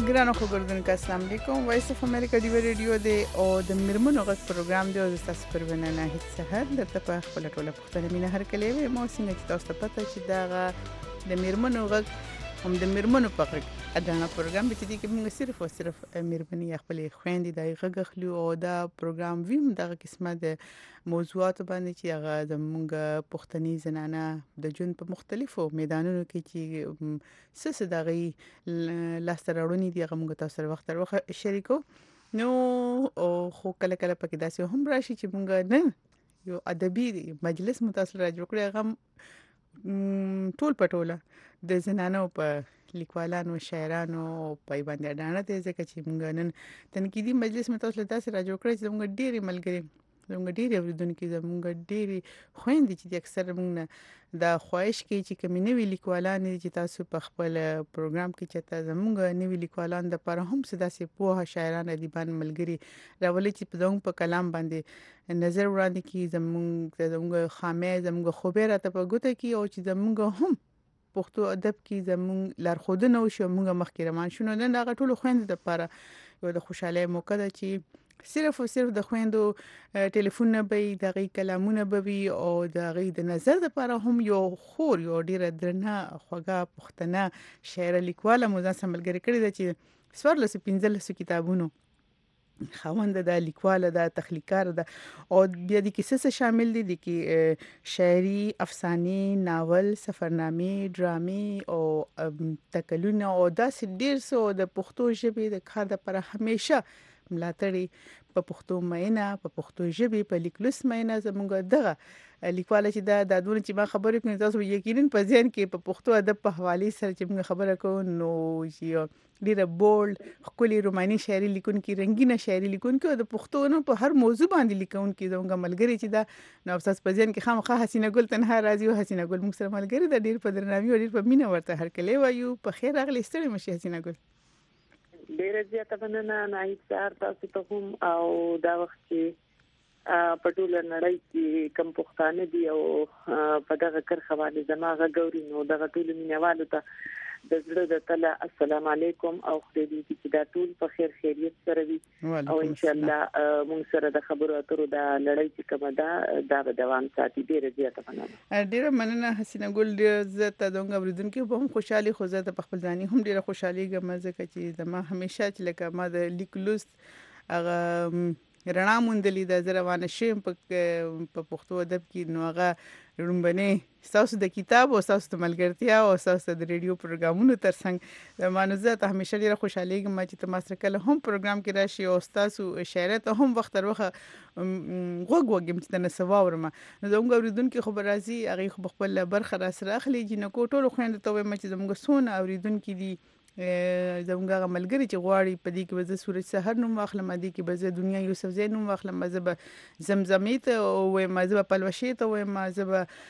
ګرانو خبردونکو السلام علیکم وایس اف امریکا دی ریډیو دی او د میرمنو غږ پروګرام دی او تاسو پر وننه هیڅ سحر درته په خپل ټوله پښتنه مینه هر کله وي مو څنګه چې تاسو ته پته چې دا د میرمنو غږ هم د میرمنو په غږ اډانه پروګرام به چې موږ صرف او صرف میرمنې خپل خويندې د غږ خلو او دا پروګرام ویم دغه قسمه د موضوعات باندې چې هغه زموږ پښتني زنانه د جون په مختلفو میدانونو کې چې سس دغه لاستراړونی دی هغه موږ تاسو سره وخت تر وخت شریکو نو او خو کله کله پکې داسې هم راشي چې موږ نه یو ادبي مجلس متاثر راجو کړی هغه ټول پټوله د زنانو په لیکوالانو شاعرانو په باندې اډانه ته ځکه چې موږ نن تنقیدي مجلس متاثر داسې راجو کړی چې موږ ډېری ملګری زموږ ډېری اوریدونکو زموږ ډېری خويندې چې اکثر موږ دا خواهش کوي چې کومې نوې لیکوالان چې تاسو په خپل پروګرام کې چې زموږ نوې لیکوالان د پر هم سداسې پوهه شاعران ادیبان ملګری راولي چې په دغه په کلام باندې نظر وړاندې کی زموږ خامه زموږ خوبه راته په ګوته کی او چې زموږ هم پښتو ادب کې زموږ لارښودنه وشو موږ مخکې روان شونه نه دا ټول خويند د لپاره یو د خوشاله موقع ده چې صرف او صرف د خويندو ټلیفون نه به دغه کلامونه به وي او دغه د نظر لپاره هم یو خور یو ډیره درنه خوګه پښتنه شاعر لیکواله مو ځان سملګری کړی ده چې سوارلس 15 کتابونو خوند د لیکواله د تخلیقار ده او بیا د کیسه شامل دي د کی شاعري افسانه ناول سفرنامه ډرامي او تکلونه او داسې ډیر څو د پښتو ژبې د کار لپاره همیشه ملاتړي په پښتو مینه په پښتو ژبه په لیکلوس مینه زموږ دغه لیکواله چې دا د دونه چې ما خبرې کوم تاسو یقینا په ځین کې په پښتو ادب په حواله سره چې موږ خبره کوو نو چې ډیره بولډ خولي روماني شاعري لیکونکي رنگینه شاعري لیکونکي د پښتو نو په هر موضوع باندې لیکونکي زموږ ملګری چې دا نو تاسو په ځین کې خامخا حسینه ګل تنها راځي او حسینه ګل موږ سره ملګری د ډیر په درناوي او ډیر په مینه ورته هر کله وایو په خیر اغلی ستړي مشي حسینه ګل ډیره زیاته مننه ناهید سهار تاسو ته هم او دا وخت چې په ټوله نړۍ کې کم پښتانه دي او په دغه کرخه باندې زماغه ګوري نو دغه ټول مینوالو ته د زړه د تله السلام علیکم او خدای دې چې دا ټول په خیر خیریت سره وي او ان شاء الله موږ سره د خبرو اترو د لړۍ چې کومه دا به دوام ساتي ډیره زیاته مننه ډیره مننه حسینه ګل زه ته دغه اوریدونکو په هم خوشحالي خو زه په خپل ځاني هم ډیره خوشحالي ګم ځکه چې زما همیشه چې لکه ما د لیکلوس هغه رڼا مونډلې د زروانه شیم په پښتو ادب کې نو هغه رومبنه تاسو د کتاب او تاسو د ملګرتیا او تاسو د ریډیو پروګرامونو ترڅنګ د مانوزه ته همیشه ډیره خوشحالي ګم چې تاسو سره کله هم پروګرام کې راشي او تاسو شاعرته هم وخت تر وخت وګم چې نه سواورم نو زموږ اوریدونکو خبر راځي هغه خپل برخه را سره اخلي چې نو کوټول خويند ته وایم چې زموږ سون اوریدونکو دي زموږه ملګری چې غواړي په دې کې به زه سورج سحر نوم واخلم دې کې به زه دنیا یوسف زین نوم واخلم مزه به زمزمې ته او مزه به پلوشې ته او مزه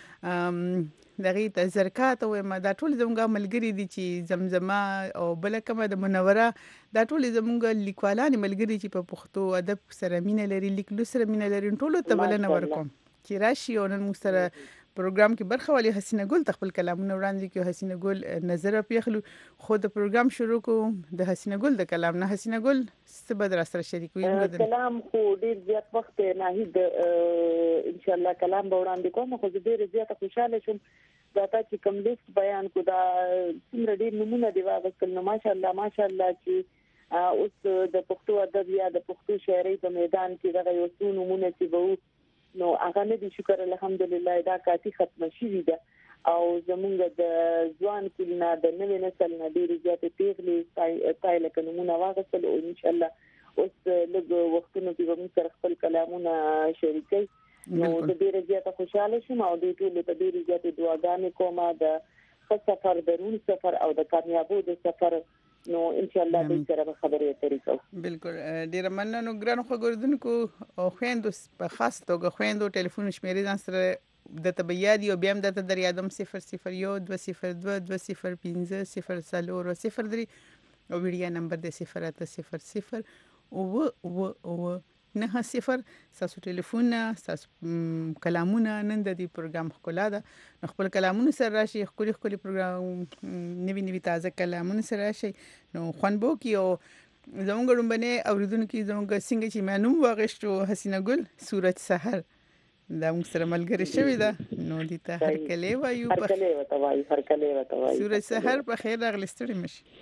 به دغه ته زرکات او دا ټول زموږه ملګری دي چې زمزمه او بل کومه د منوره دا ټول زموږه لیکوالان ملګری چې په پښتو ادب سره مینه لري لیکلو سره مینه لري ټول ته بلنه ورکوم چې راشي او نن موږ سره پروګرام کې برخه والی حسینه ګل خپل کلامونه وړاندې کوي حسینه ګل نظر پیخلو خو د پروګرام شروع کوم د حسینه ګل د کلام نه حسینه ګل څه به در سره شریکوي کلام خو ډیر زیات وخت نه هید ان شاء الله کلام به وړاندې کوم خو ډیر زیات خوشاله شوم دا چې کوم لیست بیان کو دا څومره ډیر نمونه دی واغستل نو ماشاءالله چې اوس د پښتو ادب یا د پښتو شاعري په میدان کې دغه یو څو نمونه چې وو نو هغه نه دي شکر الحمدلله دا کافي ختم شي ده او زمونږ د ځوان کلینه د نوې نسل نه ډیره زیاتې پیغلې تایله کنمونه واغستل او ان شاء الله اوس لږ وختونو کې به موږ سره خپل کلامونه شریکي نو د ډیره زیاته خوشاله شوم او د ټول ته ډیره زیاتې دعاګانې کوم د سفر درون سفر او د کامیابو د سفر نو ان شاء الله به سره خبرې اترې کوو بالکل ډیر مننه ګرانو خبردونکو او خويندو په خاص توګه خويندو ټلیفون شمیرې ځان سره د تبیادی او بیا هم د دریادم 001 202 205 0 03 او ویډیو نمبر د 080 او 90 تاسو ټلیفون تاسو کلامونه نن د دې پروګرام ښکلا ده خپل کلامونه سره راشي خپل پروګرام نوی تازه کلامونه سره راشي نو خوانبو کې او زموږ ډومبنه اوریدونکو زموږ څنګه چې مانوم واغښتو حسینه ګل سورج سحر دا موږ سره ملګری شوی ده نو دې ته هر کله وایو هر کله وتاوای سورج سحر په خیر راغلی ستړي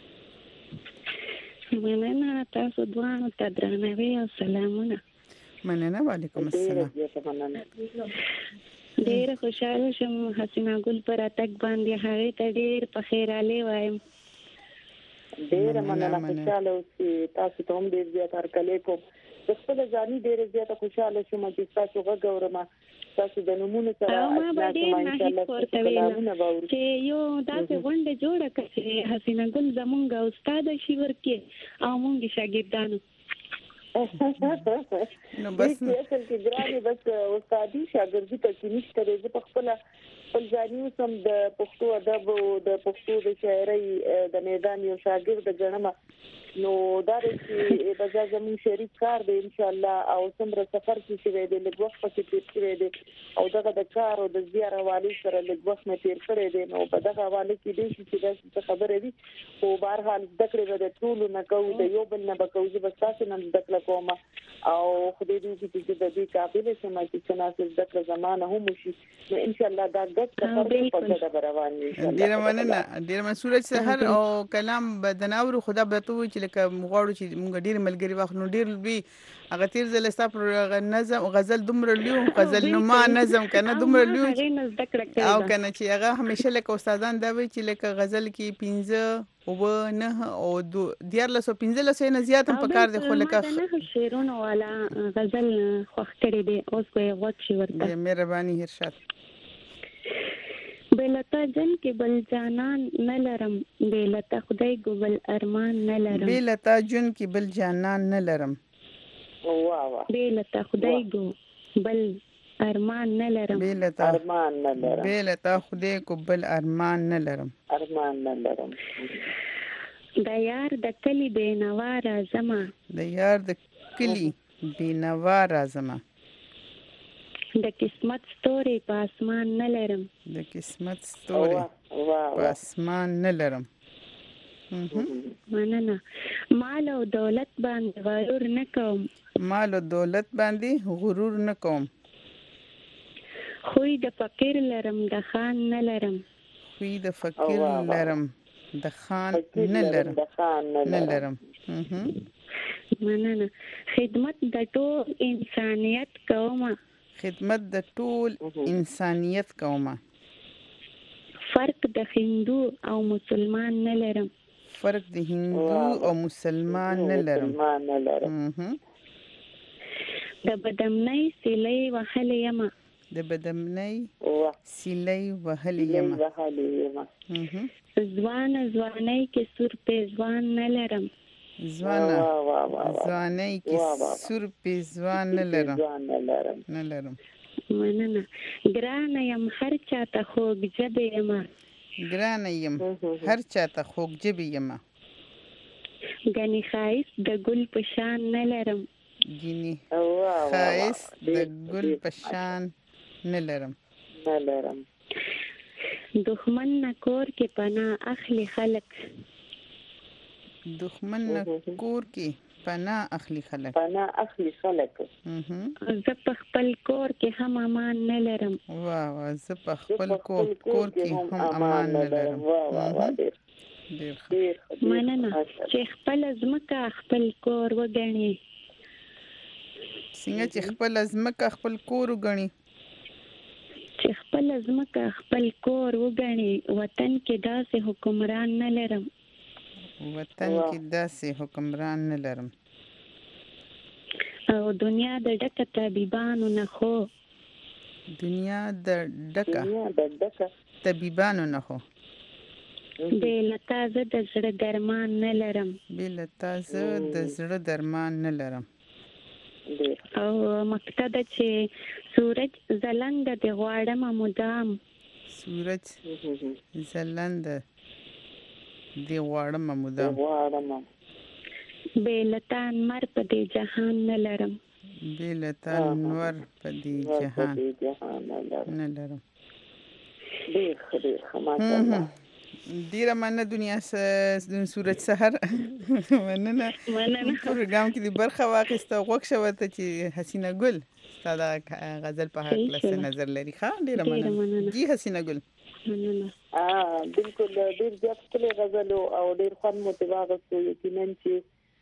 مشي مننه تاسو دوه ته درناوی او سلامونه مننه وعلیکم السلام ډېر خوشاله شم حسینه ګل پر اتک باندې هغه ته ډېر په خیراله وایم ډېر مننه خوشاله اوسئ تاسو ته هم ډېر زیات هر کله کوم د خپل ځاني ډېر زیات خوشاله شوم چې تاسو غوړم تاسو د نمونه سره ما باندې نه هیڅ ورته ویل چې یو داسې غونډه جوړه کړي حسینه ګل زمونږ استاد شي ورکه او مونږ شاګردانو نو بس اصل کې ګرانه بس استادي شاګردي ته کې نشته د خپل ځاني سم د پښتو ادب او د پښتو د شاعرۍ د میدان یو شاګرد ګڼم نو دا چې بازار زمون شریک کار دی ان شاء الله او څومره سفر کې شوی دی لږ وخت پکې تیر شوی دی او دغه د کار او د زیار حواله سره لږ وخت مې تیر کړی دی نو په دغه حواله کې دې چې دا خبره دی او بهر حال ذکر د ټول نه کوو د یو بل نه بکوځي بس تاسو نن ذکر کوم او خدای دې چې د دې قابل سم چې تاسو ذکر زمانه هم شي نو ان شاء الله دا د سفر په ډګر روان دي ډیر مننه ډیر مسورج سحر او کلام بدناور خدا به تو چې لکه مغواړو چې موږ ډیر ملګری واخلو ډیر لوی هغه تیر ځل ستا پر نظم غزل دومره لیو غزل نما نظم کنه دومره لیو او کنه چې هغه همیشه لکه استادان دا وی چې لکه غزل کې 15 او 9 او 1415 نه زیات هم پکار دي خو لکه نه شعرونه والا غزل خوښ کړي دي اوس په وخت شي ورته مهرباني ارشاد بیلتا جن کې بل جانان نه لرم بیلتا خدای ګو بل ارمان نه لرم بیلتا جن کې بل جانان نه لرم واه بیلتا خدای ګو بل ارمان نه لرم بیلتا ارمان نه لرم بیلتا خدای ګو بل ارمان نه لرم ارمان نه لرم د یار د کلی بینوا رازما د یار د کلی بینوا رازما د قسمت ستوري په اسمان نه لرم د قسمت ستوري په اسمان نه لرم مننه مال او دولت باندې غرور نه کوم مال او دولت باندې غرور نه کوم خوې د فقیر لرم د خان نه لرم خوې د فقیر لرم د خان نه لرم مننه خدمت د ټول انسانيت کوم خدمت د ټول انسانيت کومه فرق د هندو او مسلمان نه لرم فرق د هندو او مسلمان نه لرم د بدمنۍ سیلۍ وهلې یم د بدمنۍ سیلۍ وهلې یم ځوان ځوانۍ کې سور پیزوان نه لرم ځوانۍ کې سور پیزوان نه لرم مننه ګرانه یم هر چاته خوږ ژبې یم ګرانه یم هر چاته خوږ ژبې یم ګنې ښایست د ګل په شان نه لرم ګنې ښایست د ګل په شان نه لرم دښمن نه کور کې پناه اخلي خلک دښمن نه کور کې پناه اخلي خلک زه په خپل کور کې هم امان نه لرم واه زه په خپل کور کې هم امان نه لرم مننه چې خپل ځمکه خپل کور وګڼي څنګه چې خپل ځمکه خپل کور وګڼي چې خپل ځمکه خپل کور وګڼي وطن کې داسې حکمران نه لرم وطن کې داسې حکمران نه لرم او دنیا د ډکه طبيبانو نه خو دنیا د ډکه طبيبانو نه خو بیلتا زه د زړه درمان نه لرم بیلتا زه د زړه درمان نه لرم او مقصد چې سورج زلند د غواړم مدام سورج زلند دی غواړم مدام بیلتان مر په دې جهان نه لرم بیلتن نور په دې جهان نه لرم. ډېر ماشاءالله. ډیره مننه دنیا سورج سحر مننه پروګرام کې د برخه واخیسته غوښ شوه ته چې حسینه ګل ستا د غزل په هکله څه نظر لري. ښه ډیره مننه جی حسینه ګل. بالکل ډېر زیات ښکلی غزل او ډېر خوند مو ترې واخیستو. یقینا چې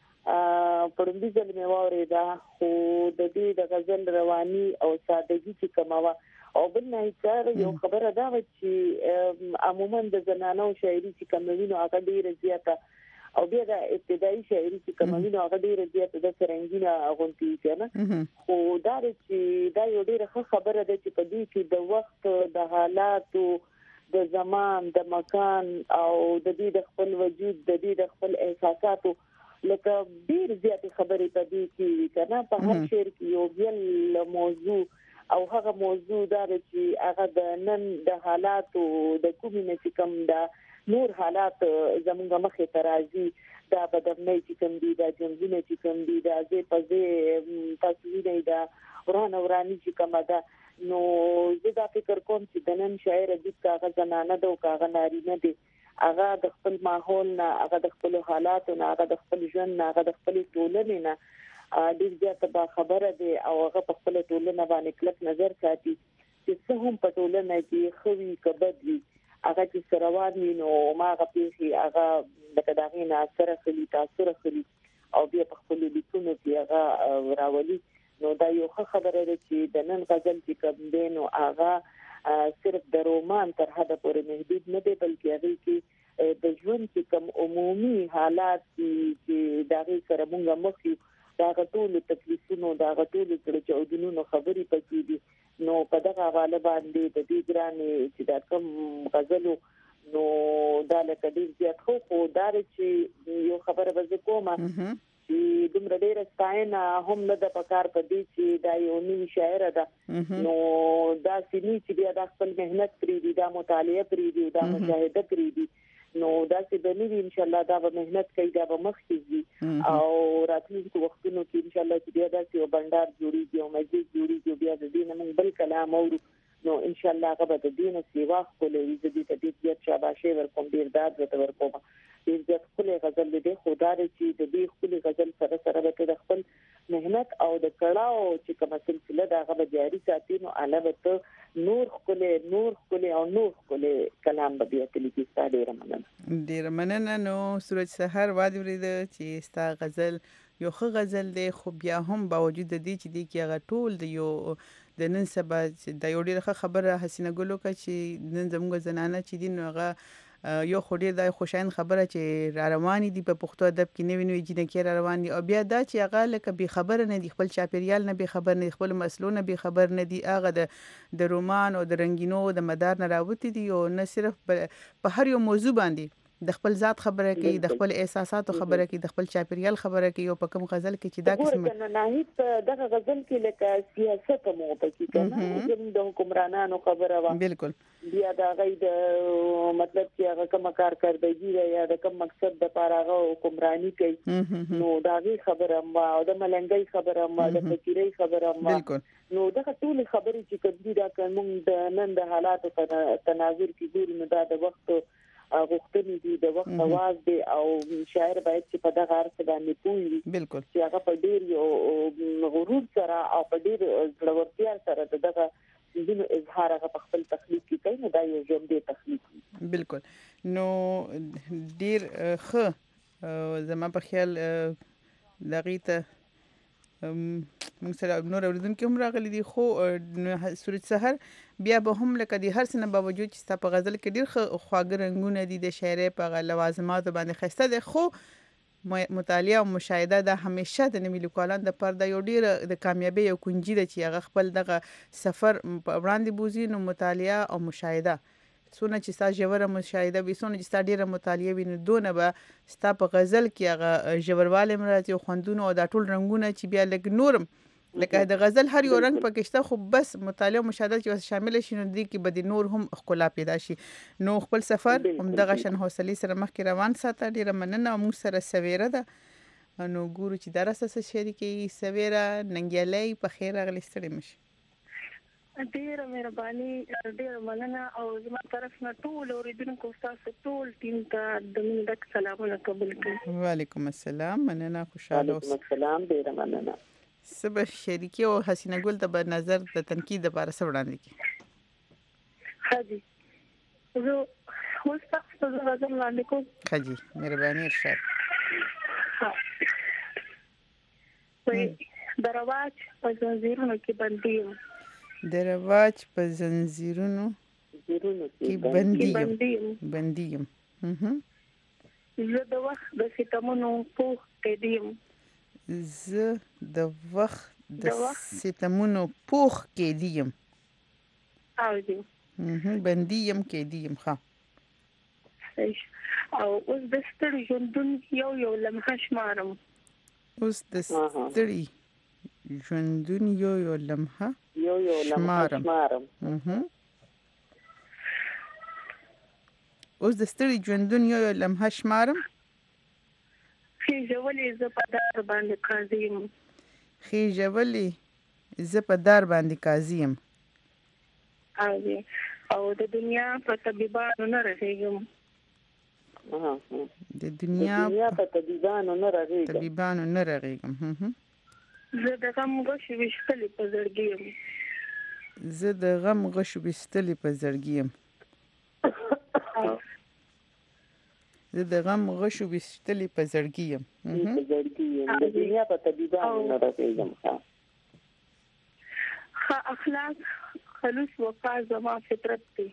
په لومړي ځل مې واورېده خو د دې د غزل رواني او سادګي چې کومه وه او بل نه یو خبره دا وه چې عموما د زنانو شاعري چې کومه وي نو هغه ډېره زیاته او بیا د ابتدایي شاعري چې کومه وي نو هغه ډېره زیاته د رنګینه غوندې که نه. خو دا چې دا یو ډېره ښه خبره ده چې په دې کې د وخت د حالاتو د زمان د مکان او د دې د خپل وجود د دې د خپل احساساتو لکه ډېر زیاتې خبرې په دې کې که نه. په هر شعر کې یو بل موضوع او هغه موضوع دا چې هغه د نن د حالاتو د کومې نه چې کوم د نور حالات زموږ مخې ته راځي دا بدرنۍ چې کوم دي دا جنګونه چې کوم دي دا ځای په ځای تصویرونه دا وراني چې کومه ده نو زه دا فکر کوم چې د نن شاعر ادیب هغه زنانه ده او هغه نارینه دی هغه د خپل ماحول نه هغه د خپل حالاتو نه هغه د خپل ژوند نه هغه د خپل ټولنې نه ډېر زیاته با خبره دی او هغه په خپل ټولنه باندې کلک نظر ساتي چې څه هم په ټولنه کې خوي کبد وي هغه چې سروان وي نو ما هغه پیښې هغه لکه د هغې نه اثر اخلي تاثر اخلي او بیا په خپلو لیکنو کې هغه راولي. نو دا یو ښه خبره ده چې د نن غزل چې کوم دی نو هغه صرف د رومان تر حده پورې محدود نه دی بلکې هغې کې د ژوند چې کوم عمومي حالات چې د هغې سره موږ مخ یو د هغه ټولو تکلیفونو د هغه ټولو زړه چاودنونو خبرې پکې دي. نو په دغه حواله باندې د دې ګرانې چې دا کوم غزلو نو دا لکه ډېر زیات خو دا چې یو خبره به زه کومه چې دومره ډېره ستاینه هم نه ده پکار په دې چې دا یو نوي شاعره ده نو داسې نه چې بیا دا خپل محنت پرېږدي دا مطالعه پرېږدي دا مجاهده پرېږدي نو داسې به نه وي انشاءالله دا به محنت کوي دا به مخکې ځي او راتلونکو وختونو کې انشاءالله چې بیا داسې یو بنډار جوړېږي او مجلس جوړېږي او بیا د دې نه موږ بل کلام اورو نو انشاءالله هغه به د دې نه سیوا ښکلی وي. زه دې ته ډېر زیات شاباشي ورکوم ډېر داد ورته ورکوم. ډېر زیات ښکلی غزل دی خو دا دی چې د دې ښکلي غزل سره سره به د خپل محنت او د کړاو چې کومه سلسله ده هغه به جاري ساتي نو هله به ته نور ښکلی او نور ښکلی کلام به بیا تلیکي. ستا ډېره مننه. نو سورج سحر وادي ورېده چې ستا غزل یو ښه غزل دی خو بیا هم باوجود د دې چې دی کې هغه ټول د یو د نن سبا د یو ډېره ښه خبره حسینه ګل وکړه چې نن زموږ زنانه چې دي نو هغه یو خو ډېر دا خوشاین خبره چې را روانې دي په پښتو ادب کې نوې نوې جینکې را روان دي او بیا دا چې هغه لکه بې خبره نه دي خپل چاپېریال نه بې خبر نه دي خپل مسلو نه بې خبر نه دي هغه د رومان او د رنګینو د مدار نه راوتي دي او نه صرف په هر یو موضوع باندې د خپل ذات خبره کوي د خپل احساساتو خبره کوي د خپل چاپېریال خبره کوي او په کوم غزل کې چې دا قسمه نه هیڅ دغه غزل کې لکه سیاست مو پکې کنه د حکمرانانو خبره و بالکل بیا دا غي د مطلب چې هغه کوم کارکردګي یا د کوم مقصد د لپاره هغه حکمرانی کوي نو دا غي خبره ما او د ملنګي خبره ما د فقيري خبره ما نو دغه ټول خبرې چې کوي دا کوم د نن د حالاتو په تناظر کې ګوري نو دا د وخت غوښتنې دي د وخت اواز دی او شاعر باید چې په دغه ارث باندې پوهیږي بالکل چې هغه په ډېر یو غرور سره او په ډېر زړورتیا سره دغه ځینو اظهار هغه په خپل تخلیق کې کوي نو دا یو ژوندی تخلیق بالکل. نو ډېر ښه زما په خیال دغې ته موږ سره نور اوریدونکي هم راغلي دي خو سورج سحر بیا به هم لکه د هر څه نه باوجود چې ستا په غزل کې ډېر ښه خواږه رنګونه دي د شاعرۍ په لوازماتو باندې ښایسته دی خو مطالعه او مشاهده دا همیشه د نوي لیکوالانو دپاره دا یو ډېره د کامیابۍ یو کنجي ده چې هغه خپل دغه سفر وړاندې بوځي نو مطالعه او مشاهده څونه چې ستا ژوره مشاهده وي څونه چې ستا ډېره مطالعه وي نو دونه به ستا په غزل کې هغه ژوروالی هم راځي او خوندونه او دا ټول رنګونه چې بیا لږ نورم لکه د غزل هر یو رنګ پکې شته خو بس مطالعه او مشاهده چې شامل شي نو دې کې به د نور هم ښکلا پیدا شي. نو خپل سفر همدغه شان حوصلې سره مخکې روان ساته. ډېره مننه او موږ سره سویره ده نو ګورو چې دا راسه شریکي سویرا ننګیالي په خیر راغلی ستړي مشي. ډیره مهرباني ډیره مننه او زما طرف نه ټول اوریدونکو تاسو ټول ټیم ته د مننه سلامونه قبول کړئ. وعلیکم السلام مننه خوشاله اوسئ. وعلیکم السلام ډیره مننه. سبا شریکي او حسینه ګل ته به نظر د تنقید لپاره څه وړاندې کړي؟ خاجي زه اوس تاسو ته غواړم وړاندې کوم. خاجي مهرباني ارشاد. د رواج په زنجیرونو کې بندي یم. د رواج په زنجیرونو کې بندي یم. زه د وخت د ستمونو پوخ کې یم. زه د وخت د ستمونو پوخ کې یم. بندي یم کې یم. ښه او اوس د ستړي ژوندون یو لمحه شمارم. اوس د ستړي ژوندون یو لمحه شمارم. اوس د ستړي ژوندون یو لمحه شمارم. خېژولې زه په دار باندې قاضي یم. خېژولې زه په دار باندې قاضي یم. او د دنیا په طبيبانو نه رسېږم. د دنیا په طبيبانو نه رغېږم. زه د غم غشو ویشتلې په زړګي یم. زه د غم غشو ویشتلې په زړګي یم. زه د غم غشو ویشتلې په زړګي یم. د دنیا په طبيبانو نه رسېږم. ښه اخلاق خلوص وفا زما فطرت دی.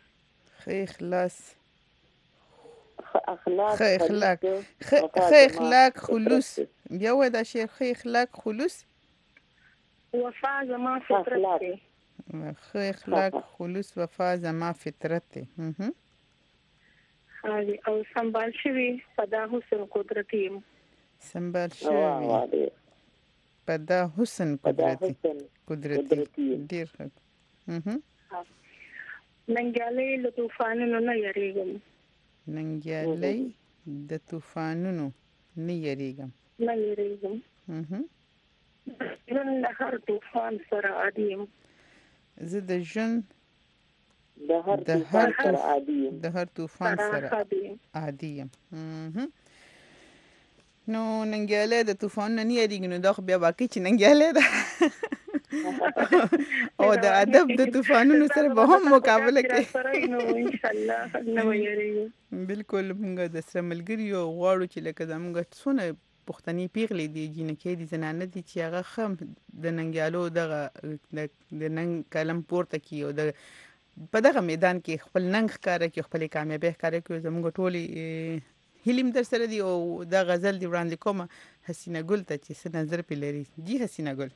ښه اخلاق خلوص بیا وای دا شعر. ښه اخلاق خلوص وفا زما فطرت دی. ښه اخلاق خلوص وفا زما فطرت دی. او سنبال شوی په دا حسن قدرت یم. سنبال شوی په دا حسن قدرت ډیر ښه. ننګیالي له طوفانونو نه یریږم. ننګیالي د طوفانونو نه یریږم. ژوند د هر طوفان سره عادي یم. زه د ژوند د هر طوفان سره عادي یم. نو ننګیالي د طوفانونو نه یریږي نو دا خو بیا باقي چې ننګیالي ده او د ادب د طوفانونو سره به هم مقابله کوي. نو ان شاء الله نو یریږي. بالکل موږ د سره ملګری یو غواړو چې لکه زموږ څونه پښتني پیغلې دي جنکې دي زنانه دي چې هغه خم د ننګیالو دغه د ننګ کلم پورته کی او د په دغه میدان کې خپل ننګ ښکاره کوي خپل کامیابی ښکاره کوي. زموږ ټولې هیلم در سره دی او دا غزل دی وړاندې کوم حسینه ګل ته چې څه نظر پې لري. جی حسینه ګل.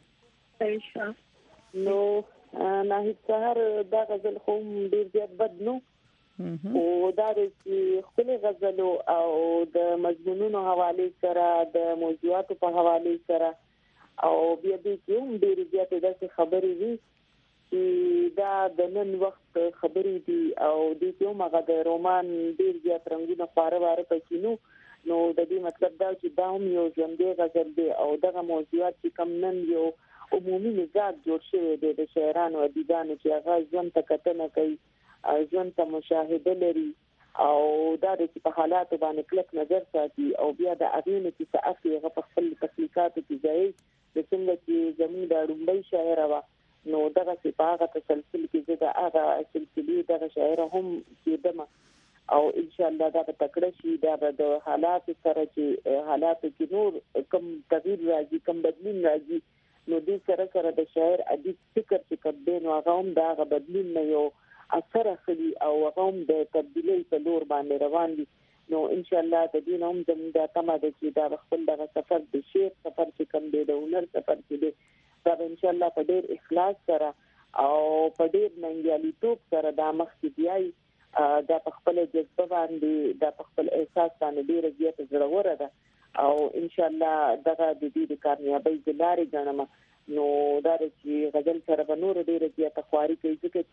نو ناهید سهار دا غزل خو ډیر زیات بد نو او دا د خپل غزلو او د مضمونونو حواله سره د موضوعاتو په حواله سره او بیا دې کوم ډیر زیات د خبرې وي چې دا د نن وخت خبرې دي او دې کوم هغه د رومان ډیر زیات رنگونه خاره واره پکې نو د دې مطلب دا چې دا هم یو ژوندۍ غزل دی او دغه موضوعات چې کم نن یو عمومي مزاج جوړ شوی دی د شاعرانو او ادیبانو چې هغه ژوند ته کتنه کوي ژوند ته مشاهده لري او دا د په حالات باندې کلک نظر ساتي او بیا د اغینې چې تاثیر هغه په خپل تخلیقاتو کې ځای د څنګه چې زموږ د رومبي شاعر وا نو دغه په هغه تسلسل کې د هغه سلسله دغه شاعر هم کېدم او ان شاء الله دا تکړه شي دا د حالات سره چې حالات کې نور کم تغییر راځي کم بدلون راځي نو دې سره د شاعر ادیب فکر چې کبه نو هغه هم دا بدلون نه یو اثر اخلي او هغه هم د تبدیلی په لور باندې روان دي نو ان شاء الله د دې نوم زموږ د تمه د چې دا خپل د سفر د شیخ سفر چې کم دی د هنر سفر چې دی دا ان شاء الله په ډیر اخلاص سره او په ډیر ننګیالي توپ سره دا مخ کې دی دا په خپل جذبه باندې دا په خپل احساس باندې ډیر زیات زړه ده او ان شاء الله دغه د دې د کامیابی د لارې ګڼم نو دا چې غزل سره به نور ډیر زیات خواري کوي ځکه چې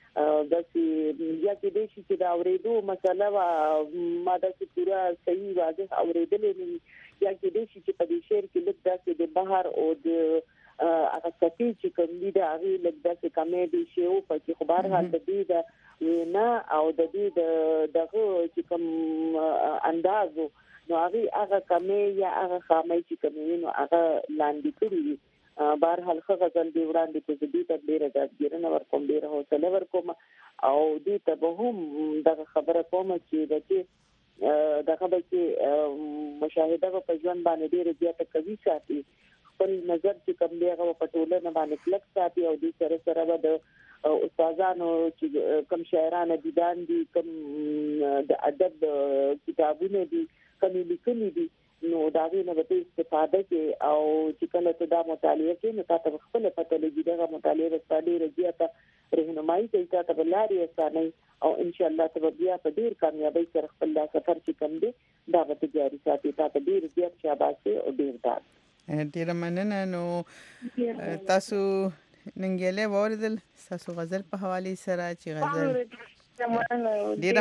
داسې یا کې د شي چې دا اورېدو مسله ما داسې پورا صحیح واضح اورېدلې نه یا کې د شي چې په دې شعر کې لږ داسې د بهر او د هغه صفي چې کوم دي دا هغه لږ داسې کمې دي شی او په کې خبر حال دې دا نه او د دې دغه چې کوم اندازو نو هغه کمې یا هغه خامې چې کوم نو هغه لاندې کړی بهر حال غزل دی وړاندې کې دې ته ډیره ځګیرنه ورکوم ډیره حوصله ورکوم او دې ته به هم دغه خبره کوم چې دغه به چې مشاهده په ژوند باندې ډیره زیاته کوي ساتي خپل نظر چې کوم دی هغه په ټولنه باندې کلک ساتي او دې سره به د استادانو چې کوم شاعرانه دي دي کوم د ادب کتابونه دي کوم لیکلي دي نو دا غوښنه به استفاده کې او چې کله ته دا مطالعه کې نو تاسو خپل پته لګي دا مطالعه رسالې رضیاته رهنمایي کوي تاسو لارې اسانه او ان شاء الله ته بیا په ډیر کامیابی سره خپل سفر چې کوم دی دا به جاری ساتي تاسو ډیر زیات شاباسي او ډیر داد ډیر مننه نو تاسو ننګیله وردل تاسو غزل په حواله سره چې غزل ډیر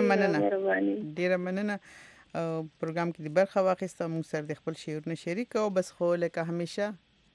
مننه پروګرام کې د برخه واخیسته موږ سره د خپل شعرونه شریک او بس خو لکه همیشه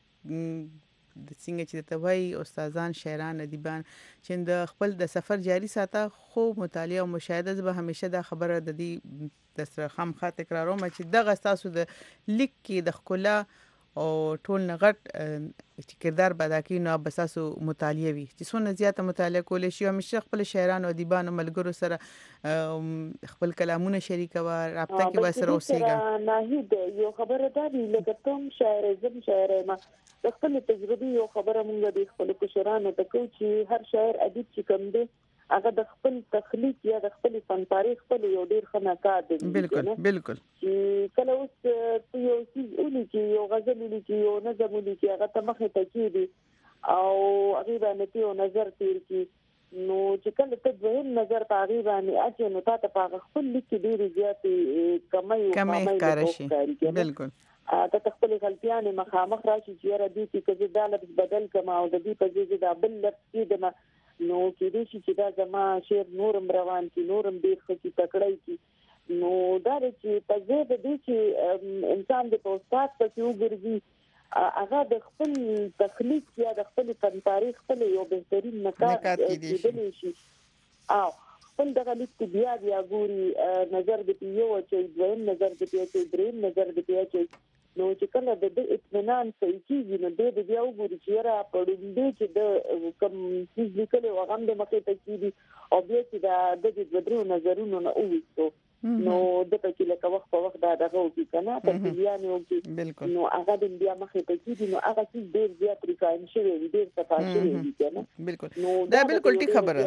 د څنګه چې ته وایي استادان شاعران ادیبان چې د خپل د سفر جاری ساته خو مطالعه او مشاهده به همیشه د خبره د دې دسترخوان خاطر تکراروم چې دغه تاسو د لیک کې د خلا او ټول نغټ چې کردار پیدا کوي نو بساسو مطالعه وي چې څونه زیاته مطالعه کول شي همیشه خپل شاعران او ادیبانو ملګرو سره خپل کلامونه شریکوه رابطه کې وسره اوسېګا ناهید یو خبره ده لکه تم شاعر زم شاعر ما خپل تجربه یو خبره مونږ د خپل کشرانو ته کوي چې هر شاعر ادیب چې کوم دی هغه د خپل تخلیق یا د خپل فن تاریخ خپل یو ډیر خناکار دی بالکل چې کله اوس یو څه ولي چې یو غزل لیکي یو نظم لیکي هغه ته مخه تکیدي او هغه باندې یو نظر تیر کی نو چې کله ته د نظر په هغه باندې اچي نو تاسو په خپل لیکي ډیر زیات کمای کار شي بالکل ته خپل غلطیانه مخامخ راشي چې را دي چې کله دا لفظ بدل کما او د دې په ځای دا بل لفظ کې نو کې دې چې دا زما شعر نورم روان کی نورم ډیر خچې تکړای کی نو دا چې په ځای د دې چې انسان د استاد په یو ګرځي هغه د خپل تخلیق یا د خپل فن تاریخ خپل یو بهترین نکات کېدلی شي او خپل دغه لیک بیا ګوري نظر دې یو چې دویم نظر دې چې دریم نظر دې چې نو چې کله د اطمینان صحیح کیږي نو د بیا وګوري چې را پړوندې چې د کوم څه لیکل او هغه د مخې ته کیږي او بیا چې د بدرو نظرونو نه اوښتو نو د پکې لکه وخت په وخت دا دغه وږي کنه په بیان وږي نو هغه د بیا مخې ته کیږي نو هغه چې ډیر زیات ریکاین شوی ډیر صفه شوی کنه بالکل دا بالکل ټیک خبره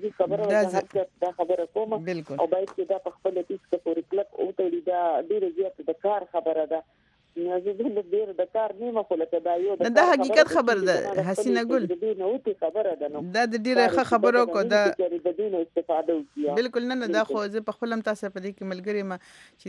دا خبره کوم او باید چې دا په خپل پیس کې پورې کلک او ته دا ډیر زیات د کار خبره ده نه زه ډیر د کار نیمه خو لکه دا یو د حقیقت خبر ده حسینه ګل دا د ډیره ښه خبرو کو دا بالکل نه دا خو زه په خپل تاسو په دې کې ملګری ما چې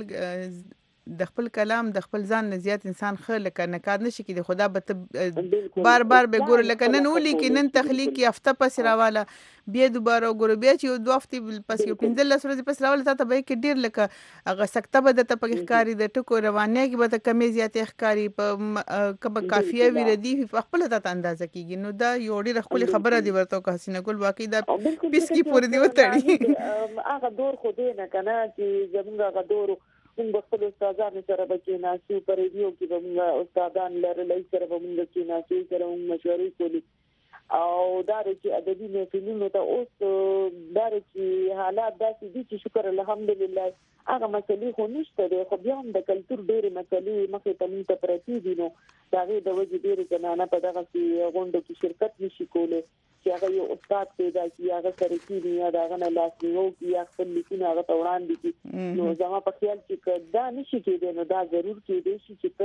د خپل کلام د خپل ځان نه زیات انسان خل کنه کار نشي کې خدا به بار به ګور لکه نن ولي کې نن تخلیق یافته پس راواله بیا دوباره ګور بیا چې دوه هفته پس یو 15 ورځې پس راواله ته به کې ډیر لکه هغه سکته به د ته په ښکاری د ټکو روانه کې به ته کمی زیات ښکاری په کبه کافیه وی ردی په خپل ته اندازه کیږي نو دا یو ډیر خپل خبره دی ورته که حسینه ګل واقعي دا پیس کی پوری دی وتړي هغه دور خو دې نه کنه چې زمونږ هغه دور موږ خپل استادانو سره بچی ناسو پر ریډیو کې موږ استادان لرلې سره موږ کې ناسو سره موږ مشورې کولې او دا چې ادبي محفلونو ته اوس دا چې حالات داسې دي چې شکر الحمدلله هغه مسلې خو نشته دی خو بیا هم د کلتور ډېرې مسلې مخې ته موږ ته پرتې دي نو د هغې د وجې ډېرې زنانه په دغه غونډو کې شرکت نشي کولی چې هغه یو استاد پیدا کړي هغه سره کېني یا د هغه نه لاسنیو کړي یا خپل لیکونه هغه ته وړاندې کړي نو زما په خیال چې دا نشي کېدی نو دا ضرور کېدی شي چې ته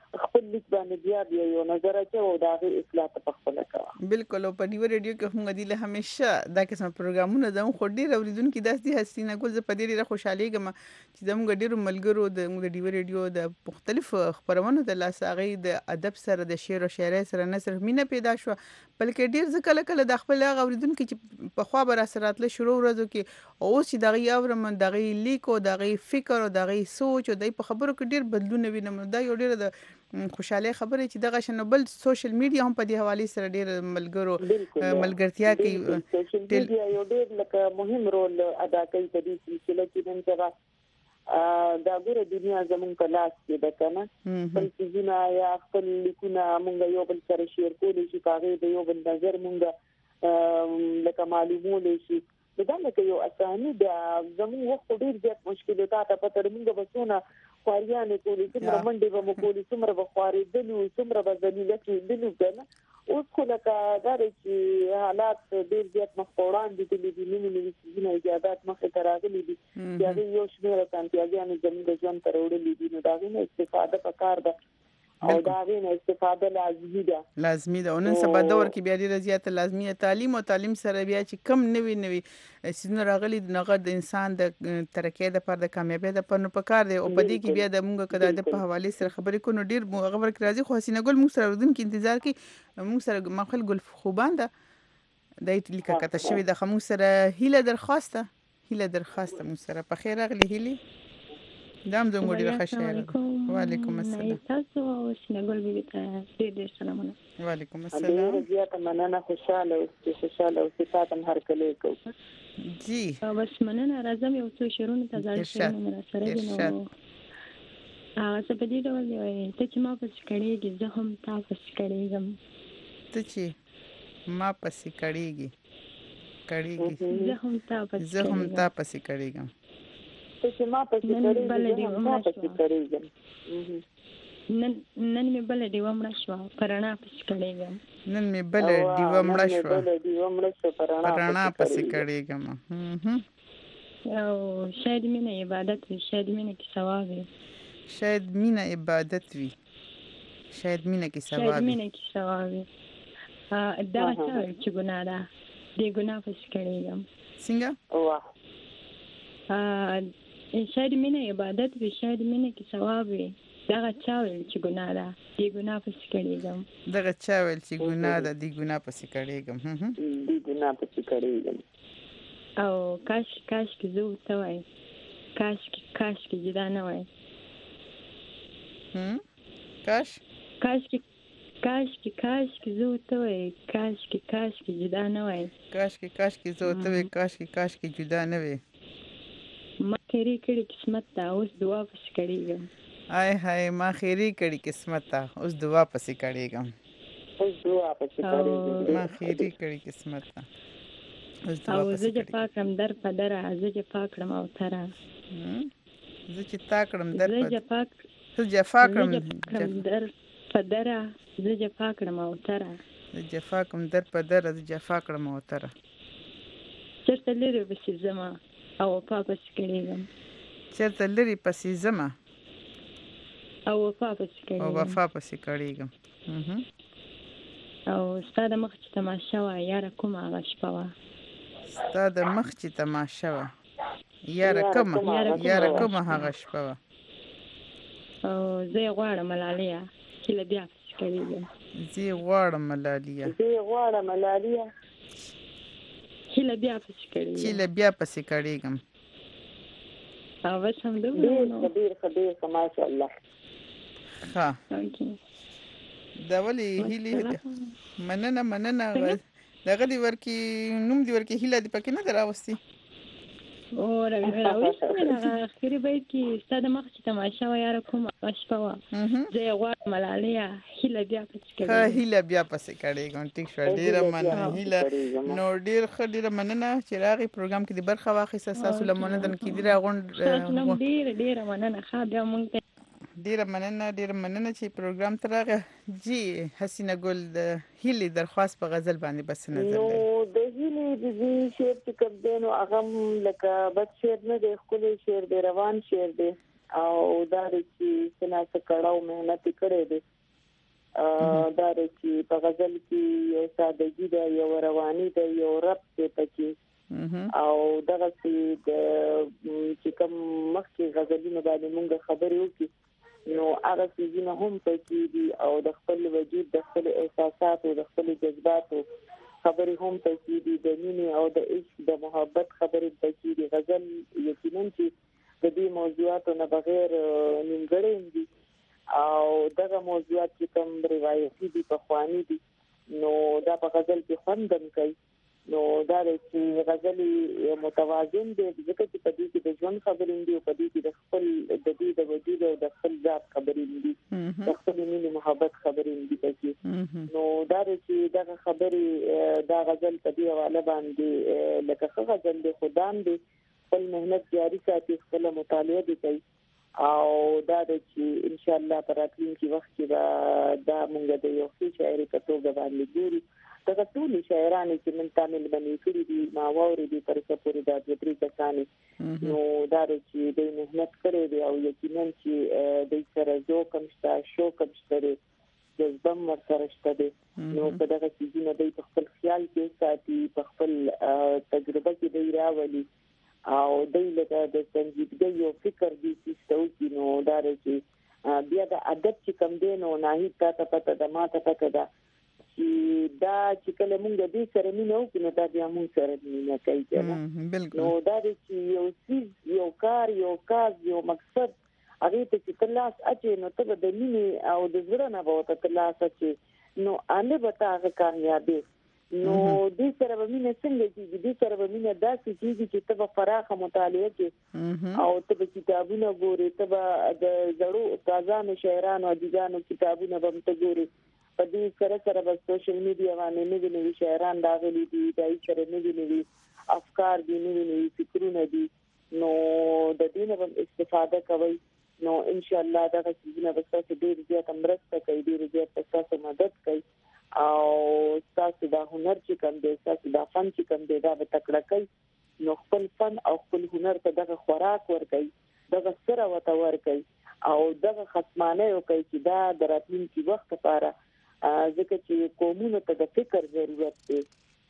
خپل لیک باندې بیا یو نظر اچو او دا غي اصلاح په خپل کوه. بالکل او په ډیو ریډیو کې هم غدي له همیشه دا قسم پروګرامونه زموږ خو ډیر اوریدونکو داسې حسینه ګل ز په ډیره خوشحالي ګم چې زموږ ډیرو ملګرو د ډیو ریډیو د مختلف خبرونو د لاساغي د ادب سره د شعر او شاعرۍ سره نه صرف مینه پیدا شو بلکې ډیر ځکه کله د خپل اوریدونکو چې په خوا بر اثرات له شروع ورځو کې او چې دغه اورم دغه لیکو دغه فکر او دغه سوچ او د په خبرو کې ډیر بدلون وینم دا یو ډیر د خوشاله خبره چې دغه شنبل سوشل میډیا هم په دې حواله سره ډیر ملګرتیا کوي. سوشل میډیا یو ډیر لکه مهم رول ادا کوي په دې سلسله کې نن سبا دا ګوره دنیا زمون په لاس کې ده کنه بل څه یا خپل لیکونه مونږ یو بل سره شیر کولی شي کاغذ د یو بل نظر مونږ لکه معلومول شي دا لکه یو اساني د زمون وخت ډیر زیات مشکلات په تر مونږ بسونه خواریانه کولی څومره منډه به مو کولی څومره به خواري دلو څومره به ذلیله کې دلو کنه اوس خو لکه دا چې حالات ډیر زیات مخوران دي د دې نوې ایجادات مخه تراغلي دي چې یو شمېر سانتیاګانو زموږ د ژوند تر وړلې دي نو دا غوښنه استفاده پکار ده او دا غوښنه استفاده لازمي ده نن سبا دور کې بیا ډیره زیاته لازمي تعلیم او تعلیم سره بیا چې کم نوي سيزونه راغلي دغه د انسان د ترقۍ د پر د کامیابی د پر نو پکار دی او په دې کې بیا د مونږ کده د په حواله سره خبرې کو نو ډیر خبر کې راځي خو حسینه ګل مونږ سره ودون کې انتظار کې مونږ سره مخل ګل خوبان ده د لیکه کته شوی د خمو سره هیله درخواسته مونږ سره په خیر اغلی هیله دام زموږ ډیره خوشاله وعلیکم السلام تاسو او سینګل بي ته ډیر سلامونه وعلیکم السلام زیاته مننه خوشاله او صفاتم هر کله کو جی بس مننه راځم یو څو شعرونه ته ځل شنو سره دي نو څه په دې ډول دی ته چې ما پس کړيږي زه هم تا پس کړيږم ته چې ما پس کړيږي زه هم تا پس کړيږم چې ما پسې کړېږم نن مې بل دی ومړه شو پرانا پسې کړېږم نن مې بل دی ومړه شو پرانا پسې کړېږم او شاید مینه عبادت وي شاید مینه کې ثواب وي شاید مینه عبادت وي شاید مینه کې ثواب وي دا چې ګناه ده دې ګناه پسې کړېږم څنګه واه شاید مینه عبادت وي شاید مینه کې ثواب وي دغه چا ویل چې ګناه ده دې ګناه پسې کړېږم او کاش کې زه ورته وای کاش کې جدا نه وای کاش کې زه ورته وای کاش کې جدا نه وای کاش کې زه ورته وای کاش کې جدا نه وای ما خیری کړي قسمت ته اوس دعا پسې کړېږم آی هاي ما خیری کړي قسمت ته اوس دعا پسې کړېږم ما خیری کړي قسمت ته اوس دعا پسې زه جفا کړم در په دره زه جفا کړم او تره زه چې تا کړم در په جفا کړم در په دره زه جفا کړم او تره زه جفا کړم در په دره زه جفا کړم او تره چرته لري پسې زما او وفا پسې کړېږم چرته لري پسې زما او وفا پسې کړېږم او ستا د مخ چې تماشا وه یاره کومه هغه شپه وه ستا د مخ چې تماشا وه یاره کومه هغه شپه وه او زه یې غواړم ملاليه هیله بیا پسې کړېږم زه یې غواړم ملاليه هیله بیا پسې کړېږم او بس هم دومره خبیر ماشاء الله دا ولی هیله مننه دغه دی ورکی نوم دی ورکی هیله دی پکې نه دراوستي او راوښته اخیری بیت کې ستاسو مخ چې تماشا و یاره کوم شپه وا زه یې غواړم ملاليه هیله بیا پسې کړېږم ټیک شو ډیره مننه هیله نو ډیره مننه چې راغی پروګرام کې د برخه واخیسته تاسو لمنه دن کې دی راغون ډیره مننه ښه بیا مونږ ډیره مننه چې پروګرام ته راغی جی حسینه ګل د هیلې درخواست په غزل باندې بس نظر نو د هیلې د شعر چې کوم دی نو هغه لکه بد شعر نه دی ښکلی شعر دی روان شعر دی او دا چې څنګه کړهو مهنت کړې دي دا چې په غزل کې یو سادهګي ده یو رواني ده یو رب ته پکې او دغه چې کوم مخکې غزلونه باندې موږ خبرې وکړو نو هغه څنګه هم پکې دي او د خپل وجود د خپل احساسات او د خپل جذبات خبرې هم پکې دي د مینې او د عشق د محبت خبرې پکې دي غزل یقینا چې د دې موضوعاتو نه بغیر نیمګړې دي او دغه موضوعات چې کوم روایتي دي په خواني دي نو دا په غزل کې خوندم کوي نو دا چې غزل متوازن دي ځکه چې په دې کې د ژوند خبرې دي او په دې کې د خپل د دې د وجود او د خپل ذات خبرې دي د خپل مینې محبت خبرې دي پکې نو دا چې دغه خبرې دا غزل په دې حواله باندې لکه غزل د خدام دي خپل مهنت جاری ساتي خپل مطالعه دي کوي او دا چې ان شاء الله په راتلونکي وخت کې دا موږ د یو ښه شاعر په توګه باندې ګورو دا ټول شاعران چې من تعامل باندې کړی دي ما ووري دي پر څه پوری دا د تری کسانې نو دا چې د مهنت کړی دی او یقینا چې د سره جو کمشتا شو کمشتره جذبه مرسته شته دي نو په دغه چیزونه د خپل خیال کې ساتي په خپل تجربه کې دی راولي او دایله د سنجیدګۍ او فکر دي چې نو دا چې بیا د ادب چې کم دی نو نه هیڅ ته پته د ماته پته ده چې دا چې کله موږ دې سره مینه وکړو دا بیا موږ سره مینه کوي نو دا چې یو کار یو کاز یو مقصد هغه ته چې تلاش اچي نو ته د مینه او د زړه نه به تلاش اچي نو انه به تاسو کامیابی نو دې سره به مینه څنګه کیږي دې سره به مینه داسې کیږي چې ته به فراخه مطالعه کوي او ته به کتابونه ګوري ته به د زړو تازه شاعرانو او ادیبانو کتابونه به ګوري په دې سره به سوشل میډیا باندې نوي شاعران راغلي دي دای سره نوي افکار دي نوي فکرونه دي نو د دې نه استفاده کوي نو ان شاء الله دا څنګه به تاسو ډیر زیات مرسته کوي ډیر زیات تاسو مدد کوي او تاسو دا هنر چې کوم دی تاسو دا فن چې کوم دی دا به تکړه کوي نو خپل فن او خپل هنر ته دغه خوراک ورکوي دغه سره وته ورکوي او دغه ختمانه کوي چې دا د راتلونکي وخت لپاره ځکه چې قومونو ته د فکر ضرورت دی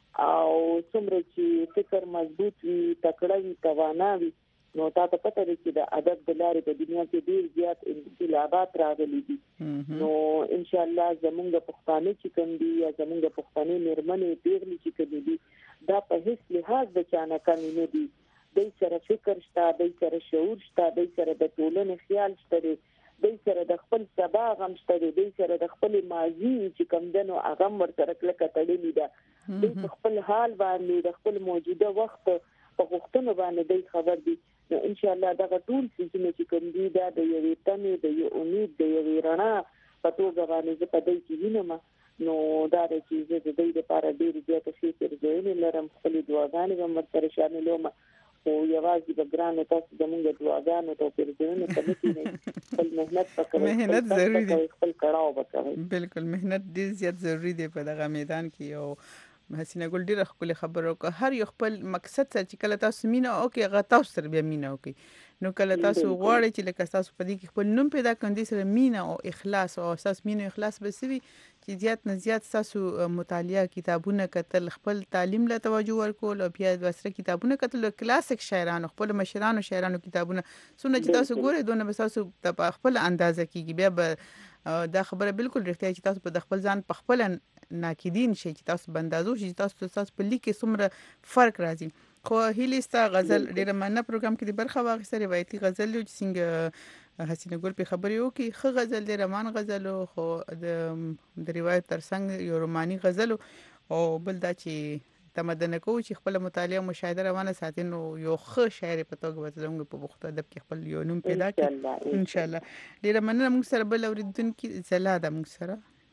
او څومره چې فکر مضبوط وي تکړه وي توانا وي نو تاسو پته لرئ چې د ادب د لارې په دنیا کې ډیر زیات انقلابات راغلي دي نو ان شاء الله زمونږ پښتانه چې کوم دي یا زمونږ پښتني مېرمنې پیغلي چې کوم دي دا په هیڅ لحاظ د چانه کمی نه دي د سره فکر شته د سره شعور شته د سره د ټولنې خیال شته د سره د خپل سبا غم شته د سره د خپل ماضي چې کوم دنو هغه ورسره کله کتلې ده د خپل حال باندې د خپل موجوده وخت په وختونو باندې د خبر دي نو ان شاء الله دا ټول چې کوم دي دا د یوې تمې د یو امید د یوې رڼا په توګه باندې په دې کې وینم نو دا د چیزې د دې لپاره ډېر زیات فکر ځای لرم خپل دعاګانې هم سره شاملوم او یوازې د ګران تاسو زموږ دعاګانو ته پرځونه کوي خپل مهنت وکړئ مهنت ضروري دی خپل کړهو وکړئ بالکل مهنت ډېر زیات ضروری دی په دغه میدان کې او حسینه ګل ډیره خپل خبرو که هر یو خپل مقصد سره چې کله تاسو مینه او کې هغه تاسو سره بیا مینه وکي نو کله تاسو غواړئ چې لکه تاسو په دې کې خپل نوم پیدا کړئ سره مینه او اخلاص او اساس مینه او اخلاص به سوي چې زیات نه زیات تاسو مطالعه کتابونه کتل خپل تعلیم له توجه ورکول او بیا د وسره کتابونه کتل کلاسیک شاعرانو خپل مشرانو شاعرانو کتابونه سونه چې تاسو ګورئ دونه به تاسو په خپل اندازه کېږي بیا دا خبره بالکل رښتیا چې تاسو په خپل ځان په خپل ناقدین شي چې تاسو بندازو چې تاسو په لیک کې څومره فرق راځي خو هیلستا غزل ډیره مننه پروګرام کې د برخه واغسته روایتي غزل چې څنګه حسینه ګل په خبرې وکي خو غزل د رومان غزل خو د روایت ترڅنګ یو روماني غزل او بل دا چې تمدن کو چې خپل مطالعه مشاهده روانه ساتي نو یو ښه شاعر په توګه وځلونګ په وخت ادب کې خپل یو نوم پیدا کړي ان شاء الله ډیره مننه موږ سره بل اوریدونکو زلا د موږ سره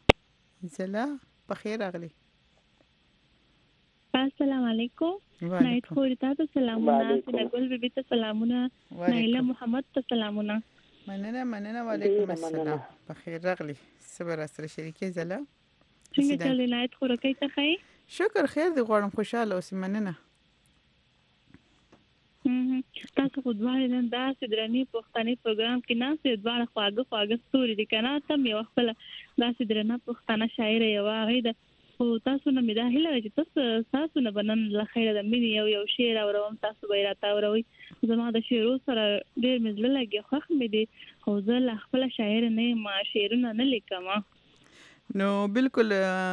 زلا په خیر راغلی السلام علیکم نایت خورتا ته سلامونه سنگل بیبي ته سلامونه نایله محمد ته سلامونه مننه وعلیکم السلام په خیر راغلی صبر سره شریکه زلا څنګه چلې نایت خورکې ته خی شکر خیر دی غواړم خوشاله اوسې مننه تاسو خو ځواني نن داسې درنې پښتني پروګرام کې ناسې ځوان خواږه ستوري دي کنه تم یو خپل داسې درنه پښتنه شاعر یو هغه د او تاسو نه مې دا هیله چې تاسو نه بنن له خیره د مینې یو شعر اوروم تاسو به راته اوروي زما د شعرو سره ډېر مزله لګي خوښ مې دي خو زه له خپل شاعر نه ما شعرونه نه لیکم نو بالکل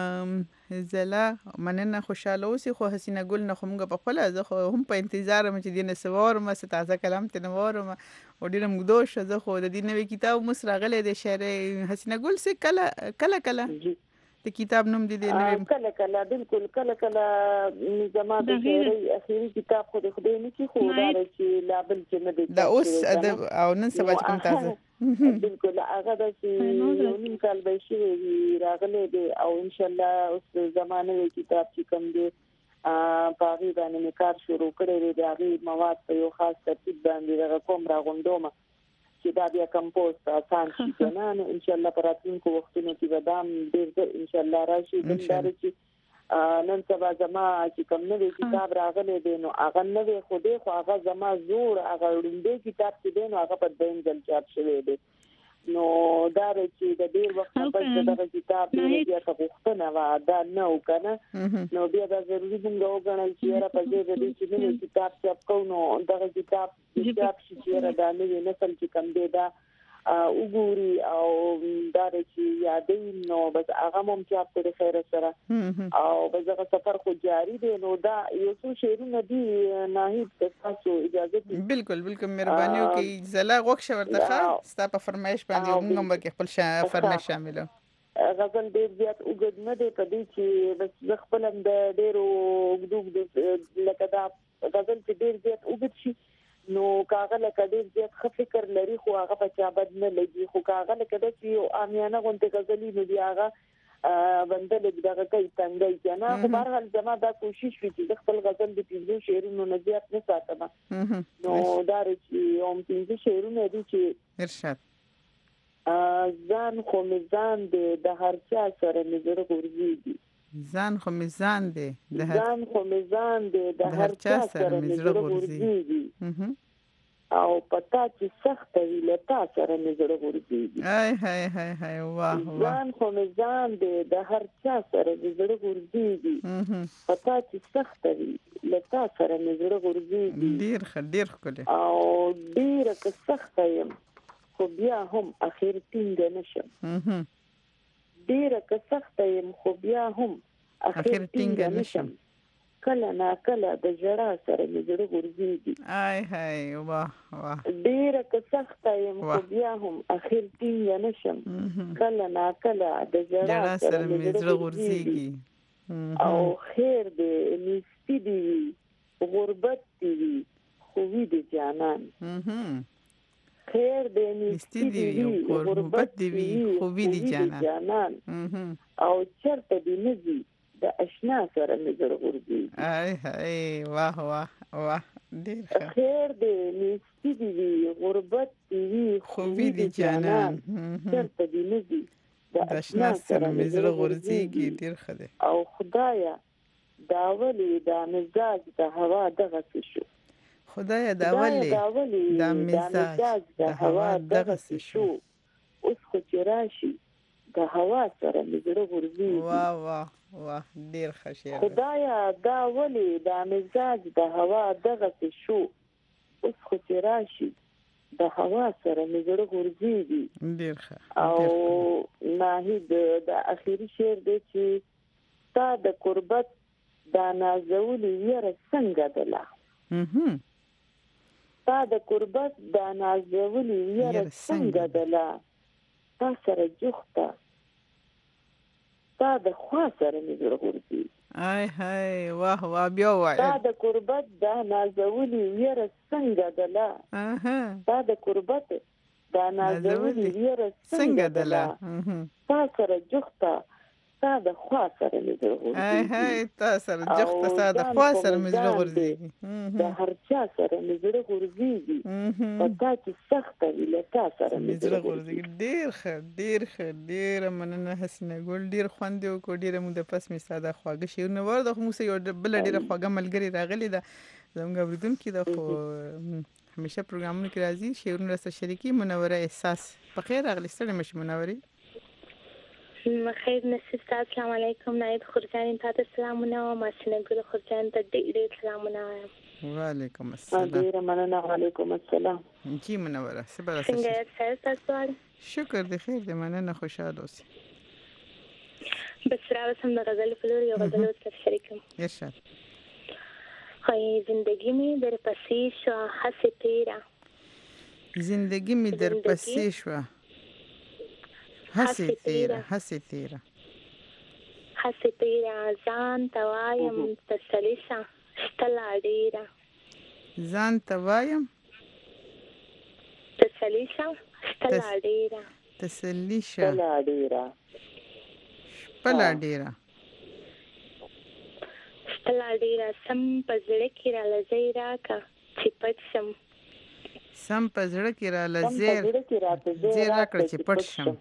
زلا مننه خوشاله اوسې خو حسینه ګل نه خو موږ په خپل زه خو هم په انتظار مې چې دینه سوار ما ست تازه کلام تنوار ما او ډیره مګدوش زه خو د دې نوې کتاب مسراغله د شعر حسینه ګل سه کله د کتاب نوم دی کله بالکل کله زما د شعري اخیری کتاب خو د خدای نه کی خو دا چې لابل چې نه دی دا اوس ادب او نن سبا کوم تاسو بالکل هغه د چې یو نیم کال به شي راغله دی او ان شاء الله اوس زمانه کتاب چې کوم دی پاغي باندې کار شروع کړی دی هغه مواد په یو خاص ترتیب باندې کوم راغوندوم چې دا بیا کمپوز آسان شي کنه نو ان شاء الله پراتونکو وختونو کې بدام ډیر ان شاء الله راشي بلدار چې نن سبا زما چې کوم نوې کتاب راغلی دی نو هغه نوې خوده خو هغه زما زور هغه وړاندې کتاب چې دی نو هغه په دیم ځل چاپ شوی دی نو دا چې د ډیر وخت په دغه کتاب دی بیا تاسو نه دا نه وکنه نو بیا دا ضروري څنګه وګڼل چې را په دې د چې نوې کتاب چاپ کوو نو دغه کتاب چې چیرې دا نوې نسل چې کم دی دا وګوري او دا چې یادې نو بس هغه مم چاپ کړي خیر سره او بس هغه سفر خو جاری دی نو دا یو څه شعرونه دي ناهید تاسو اجازه دي بالکل مهرباني وکړئ زلا غوښ ورته ستا په فرمایش باندې موږ هم کې خپل فرمایش شاملو غزل ډیر زیات وګد نه دی په دې چې بس خپل د ډیرو وګدوګ لکه دا غزل چې ډیر زیات وګد شي نو کاغه لکه ډیر زیات ښه فکر لري خو هغه په چا بد نه لګي خو کاغه لکه د چې امیانه غونډه غزلي نو دی هغه بندل دغه کوي څنګه کنه خو بهرحال زما دا کوشش وی چې خپل غزل د پیژو شعرونو نه زیات نه ساتم نو دا چې اوم پیژو شعرونه دي چې ارشاد ځان خو میزان د هر چا سره نظر ورزيږي ځان خو میزان دی د هر چا سره نظر ورزيږي او پتا چې سخت وی لتا سره نظر ورزيږي هاي واه ځان خو میزان دی د هر چا سره نظر ورزيږي پتا چې سخت وی لتا سره نظر ورزيږي ډیر خله او ډیر که سخت یم خو بیا هم اخر ټینګ نشم ډیر که سخت یم خو بیا هم اخر ټینګ نشم کله نا کله د جړا سره مزړه ورزيږي هاي واه ډیر که سخت یم خو بیا هم اخر ټینګ نشم کله نا کله د جړا سره مزړه ورزيږي او خیر دې نستی دی غربت دی خو وی دی جانان خیر دې نستی دی غربت دی خو وی دی جانان او چرته دی نزي د اشنا سره نظر ورزيږي واه ډیر خیر دې نستی دی غربت دی خو وی دی جانان چرته دی نزي د اشنا سره نظر ورزيږي ډیر خده او خدایا دا ولی دا مزاج د هوا دغه شو خدایا دا ولی دا مزاج د هوا دغه شو اوس خو چې راشي د هوا سره مزړه ورزيږي واه ډیر ښه شعر خدایا دا ولی دا مزاج د هوا دغه شو اوس خو چې راشي د هوا سره مزړه ورزيږي ډیر ښه او ناهید د اخیری شعر دی چې تا د قربت دا نازولي یره څنګه دلا تا د قربت دا نازولي یره څنګه دلا تا سره جوخته تا د خوا سره نظر ورزيږي هاي واه بیا وای تا د قربت دا نازولي یره څنګه دلا تا د قربت دا نازولي یره څنګه دلا تا سره جوخته تا د خوا سره نظر ورزيږي هاي تا سره جوخته تا د خوا سره نظر ورزيږي د هر چا سره نظر ورزيږي پتا چې سخت وی لتا سره نظر ورزيږي ډیر مننه حسینه ګل ډیر خوند یو کو ډیر مو د پس می ساده خواږه شیر نه ورده خو موږ یو بل ډیر خواږه ملګری راغلی دا زموږ بریدون کې د خو همیشه پروګرامونه کې راځي شعرونه سره شریکي منوره احساس په خیر راغلی ستړي مشه منوري خیر نصیب السلام علیکم نایب خورجان تاسو سلامونه او ماشینه ګل خورجان ته ډېر سلامونه وعلیکم السلام ډیر مننه وعلیکم السلام جی منوره سبا څنګه تاسو شکر د خیر د مننه خوشاله اوسئ بس راوسم د غزل فلور یو غزل سره شریکم ارشاد خی زندگی می در پسی شو حس تیرا زندگی می در پسی شو حس تیرا ځان توایم تسلیشا شتلا ډیرا ځان توایم تسلیشا شتلا ډیرا تسلیشا شتلا ډیرا شپلا ډیرا شتلا ډیرا سم پزړه کې را لځي راکا چې پټ شم سم پزړه کې را لځي راکړه چې پټ شم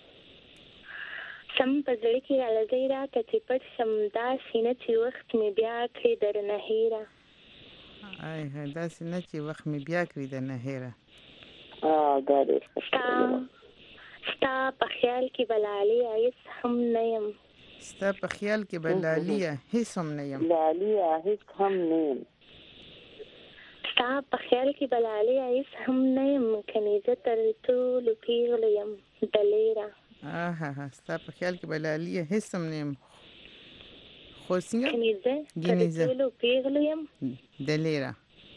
سم پزړه کې را لځي راکړه چې پټ شم دا سینه چې وخت می بیا کړی در نه هیره آی دا سینه چې وخت می بیا کړی در نه هیره دا دې ستا په خیال کې بلالي ایس هم نه یم ستا په خیال کې بلالي هیڅ هم نه یم لالي هیڅ هم نه یم ستا په خیال کې بلالي ایس هم نه یم کنيزه تر ټولو پیغلو یم دلیره ستا په خیال کې بلالي هیڅ هم نه یم خو څنګه کنيزه تر ټولو پیغلو یم دلیره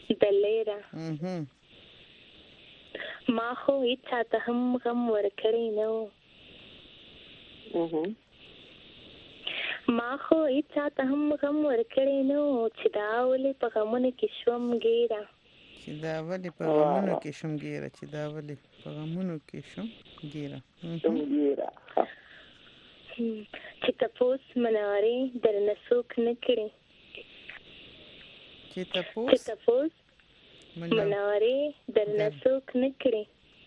ما خو هیڅ ته هم غم ورکړی نه ما خو هیڅ ته هم غم ورکړی نه چې دا ولې په غمونو کې شوم ګیره چې دا ولې په غمونو کې شوم ګیره چې تپوس منارې در نسوک نکړي چې تپوس منارې در نسوک نکړي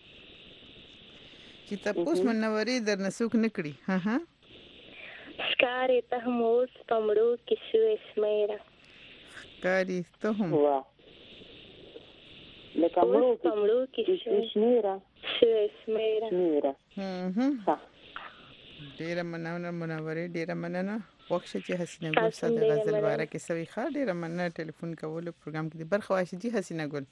چې تپوس منورې در نسوک نکړي ښکارې ته هم اوس په مړو کې شوې شمېره ښکارې ته هم لکه مړو کې شمېره ډېره مننه منورې ډېره مننه وخت چې حسینه ګل ساده غزل باره کې سوي ښه ډېره مننه ټلیفون کولو پروګرام کې برخه واخیستې جی حسینه ګل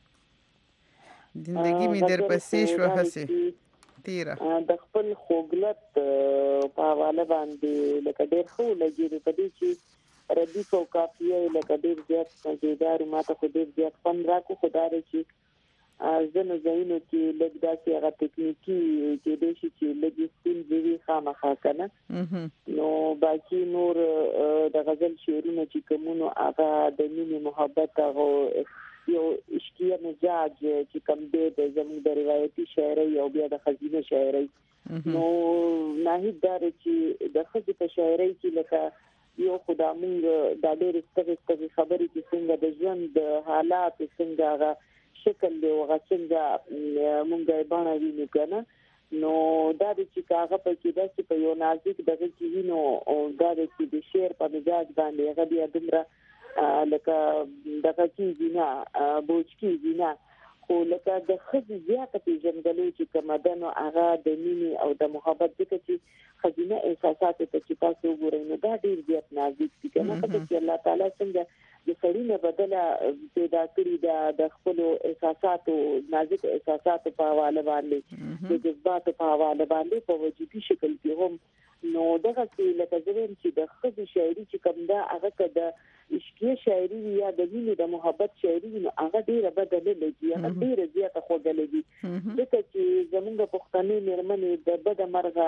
زندگی می در پسې شو هسې تیره د خپل خوګلت په حواله باندې لکه ډېر خو لګېږي په دې چې ردیف او کافیه لکه ډېر زیات مزیدار ماته خو ډېر زیات خوند راکړو خو دا دی چې ځینو ځایونو کې لږ داسې هغه تکنیکي کېدای شي چې لږې ستونزې وي خامخا که نه نو باقي نور د غزل شعرونه چې کومونو هغه د مینې محبت هغه یو عشقیه مزاج چې کوم دی د زموږ د روایتي شاعرۍ او بیا د ښځینه شاعرۍ نو ناهید دا دی چې د ښځې په شاعرۍ کې لکه یو خو دا مونږ دا ډېرې ستغې خبرې چې څنګه د ژوند د حالاتو څنګه هغه شکل دی هغه څنګه مونږ یې بڼه وینو که نه نو دا دی چې هغه پکې داسې په یو نازک دغه کې وي نو دا دی چې د شعر په مزاج باندې هغه بیا دومره لکه دغه کېږي نه بوج کېږي نه خو لکه د ښځې زیاته پېژندګلوي چې کومه ده نو هغه د مینې او د محبت ځکه چې ښځینه احساساتو ته چې تاسو وګورئ نو دا ډېر زیات نازک دي که نه ځکه چې الله تعالی څنګه د سړي نه بدله پیدا کړي د خپلو احساساتو نازک احساساتو په حواله باندې د جذباتو په حواله باندې په وجودي شکل کې هم نو دغه لکه زه وایم چې د ښځې شاعري چې کوم ده هغه که د عشقیه شاعري وي یا د مینې د محبت شاعري وي نو هغه ډېره بده نه لګي هغه ډېره زیاته خوږه لګي ځکه چې زموږ پښتنې مېرمنې د بده مرغه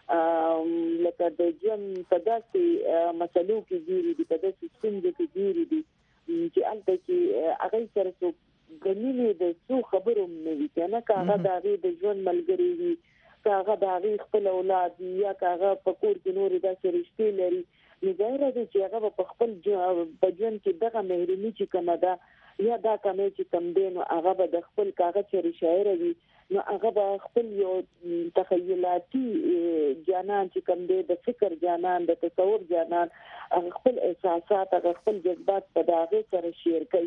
لکه د ژوند په داسې مسلو کې ګیري دي په داسې ستونزو کې ګیري دي چې هلته کې هغوی سره څوک د مینې د څو خبرو نه وي که نه که هغه د هغې د ژوند ملګري وي که هغه د هغې خپل اولاد وي یا که هغه په کور کې نورې داسې رشتې لري نو ظاهره دی چې هغه به په خپل په ژوند کې دغه محرمي چې کومه ده یا دا کمی چې کم دی نو هغه به د خپل کاغذ چېرې شاعره وي نو هغه به خپل یو تخیلاتي جانان چې کم دی د فکر جانان د تصور جانان هغه خپل احساسات هغه خپل جذبات په د هغې سره شیر کوي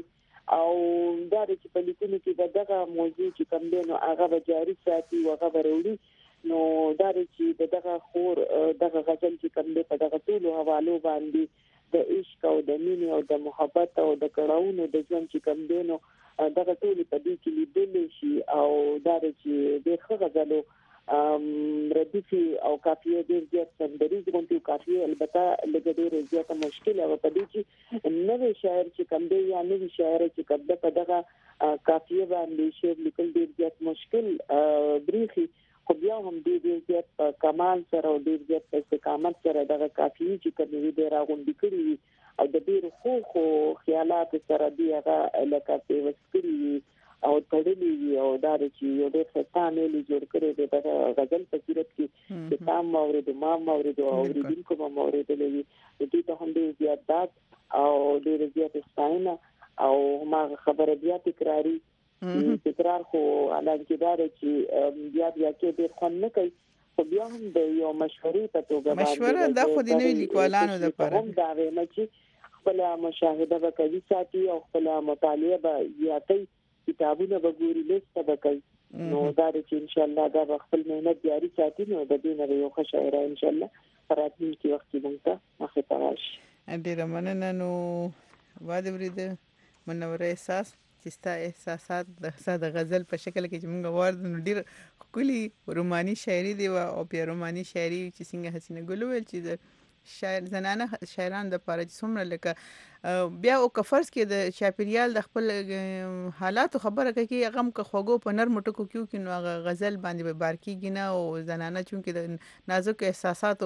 او دا چې په لیکونو کې به دغه موضوع چې کوم دی نو هغه به جاری ساتي او هغه به وروړي نو دا چې دغه خور دغه غزل چې کوم دی په دغه ټولو حوالو باندې د عشق او د مینې او د محبت او د کړهونو د ژوند چې کوم دی نو دغه ټول په دې کې لیدل شي او دا چې د ښه غزلو ردیفي او کافیه ډیر زیات سندریز غونډي کافیه البته لږ ډیر زیات مشکل او په دې چې نوې شاعر چې کوم دی یا نوې شاعر چې کوم ده په دغه کافیه باندې شعر لیکل ډیر زیات مشکل بریخي خو بیا هم ډیر زیات په کمال سره او ډیر زیات په استقامت سره دغه کافیه چې کوم دی راغونډي کړی او د ډیر خو خیالات سره دی هغه لکه په وسکري او تړلې او دا چې یو ډېر ستانه لې جوړ کړی دی د غزل په صورت کې چې تام مورید ما مورید او اوریدونکو ما مورید لې دې ته هم ډېر زیات داد او ډېر زیات ستاینه او ما خبره بیا تکراری تکرار خو علاوه دا چې بیا کې ډېر خوند نه کوي خو بیا هم د یو مشورې په توګه مشوره د خو د نوې لیکوالانو لپاره دا ویل چې خپل مشاهده به کوي ساتي او خپل مطالعه به زیاتي کتابونه به ګوري لیست به کوي نو دا چې ان شاء الله دا خپل مهنت جاری ساتي نو د دې نه یو ښه شاعر ان شاء الله راتلونکي وخت کې موږ ته مخه تراش ډیر مننه نو واده ورید منوره احساس چې ستا احساسات د ساده غزل په شکل کې چې موږ وارد ډیر کلی روماني شاعري دی او بیا روماني شاعري چې څنګه حسینه ګل ویل چې شاعر زنانه شاعران د پاره چې څومره لکه بیا او کفرس کې د چاپیریال د خپل حالات خبره کوي غم که خوګو په نرم ټکو کې نو غزل باندې به بار کېږي نه او زنانه چونکې د نازک احساساتو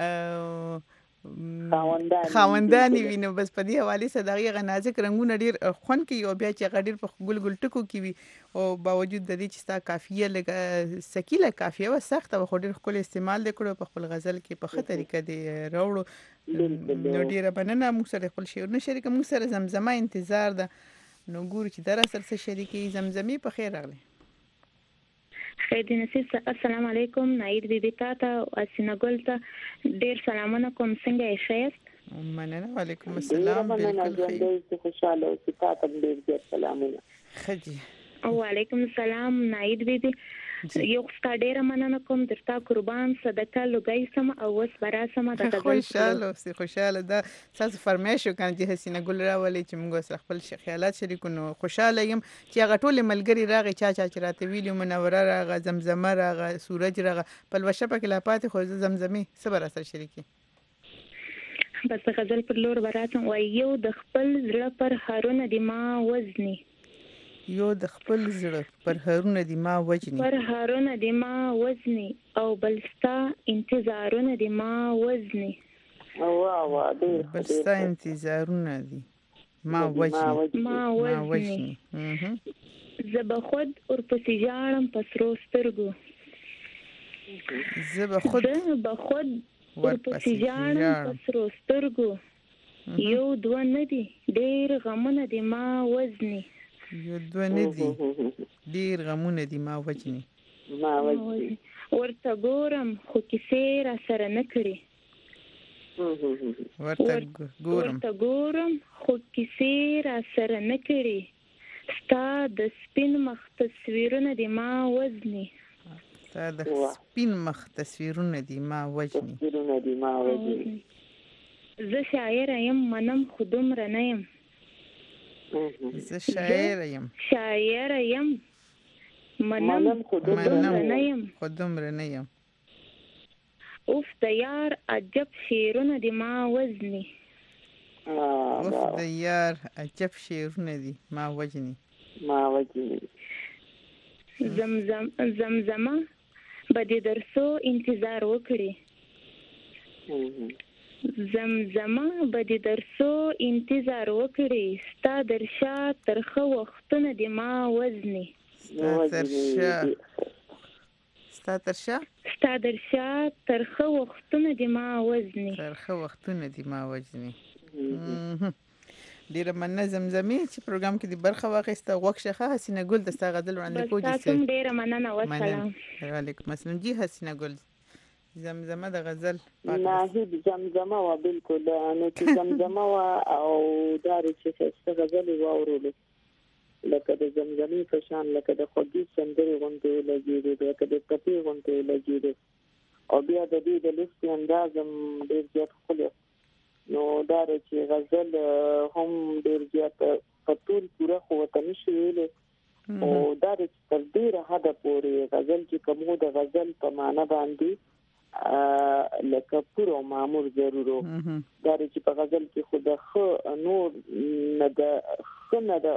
خاوندانی ویني بس په دې حواله سره دغه نازک رنگونه ډیر خون کوي او بیا چې غډیر په ګل ګل ټکو کې وي او باوجود د دې چې ستا کافیه لګه سکیله کافیه و سخت او ډیر خپل استعمال وکړو په خپل غزل کې په خطر کې دی راوړو نو ډیر بننه موږ سره خپل شعر نه شریک موږ سره زمزمه انتظار ده نو ګور چې در سره شریکي زمزمي په خیر راغلی خیر دی نصیب السلام علیکم ناید بی بی تا اسینه ګل ته ډیر سلامونه کوم څنګه یې ښه مننه وعلیکم السلام بالکل خوشاله او ستاسو ډیر ډیر سلامونه خجی وعلیکم السلام ناید بی بی یو څه ډیر مننه کوم درته قربان صدقه لګای سم او وس برا سم د خوشاله ده تاسو فرمایش وکړئ چې حسینه ګل راولي چې موږ سره خپل خیالات شریکونو خوشاله یم چې هغه ټول ملګری راغی چا چې راته ویلو منوره راغه زمزمه راغه سورج راغه په لوشه په کې لا پاتې خو زمزمي صبر سره شریکي بس غزل پر لور براتم و یو د خپل زړه پر هارونه دی ما وزني یو د خپل زړه پر هارونه دی ما وجني پر هارونه دی ما وزني او بلستا انتظارونه دی ما وزني وا بلستا انتظارونه دی ما وجني زب خود اور پسې جاړم پسرو سترګو زب خود اور پسې جاړم پسرو سترګو یو دوه ندي ډېر غمونه دی ما وزني یو دوه ندي ډېر غمونه دی ما وجني ورته ګورم خو کیسې را سره نه کړي ورته ګورم خو کیسې را سره نه کړي ستا د سپین مخ تصویرونه دی ما وزني ستا د سپین مخ تصویرونه دی ما وجني زه شاعر یم منم خو دومره نه یم زه شاعر یم منم خو دومره نه یم اوف د یار عجب شعرونه دی ما وزني اوف د یار عجب شعرونه دی ما وجني زمزمه به دې درسو انتظار وکړي زمزمه به دې درسو انتظار وکړي ستا درشا ترخه وختونه دی ما وزني ستا درشا ترخه وختونه دی ما وزني ډیره مننه زمزمي چې پروګرام کې د برخه واخیسته وښه حسینه ګل د ستا غزل وړاندې کوجی تاسو ډیره مننه والسلام وعلیکم السلام جی حسینه ګل زمزمه د غزل ناهید زمزمه و بالکل نو چې زمزمه و او دار چې څه غزل واورول لکه د زمزمې په شان لکه د خوږې سندرې غوندې لګېدې لکه د ټپې غوندې لګېدې او بیا د دې د لوستي انداز هم ډېر زیات ښکلی نو دا دی چې غزل هم ډېر زیات په ټول پوره خو ورته نشي ویلی او دا دی چې تر ډېره حده پورې غزل چې کوم د غزل په معنا باندې لکه پوره او معمول ضرور دا دی چې په غزل کې خو د ښه نور نه د ښه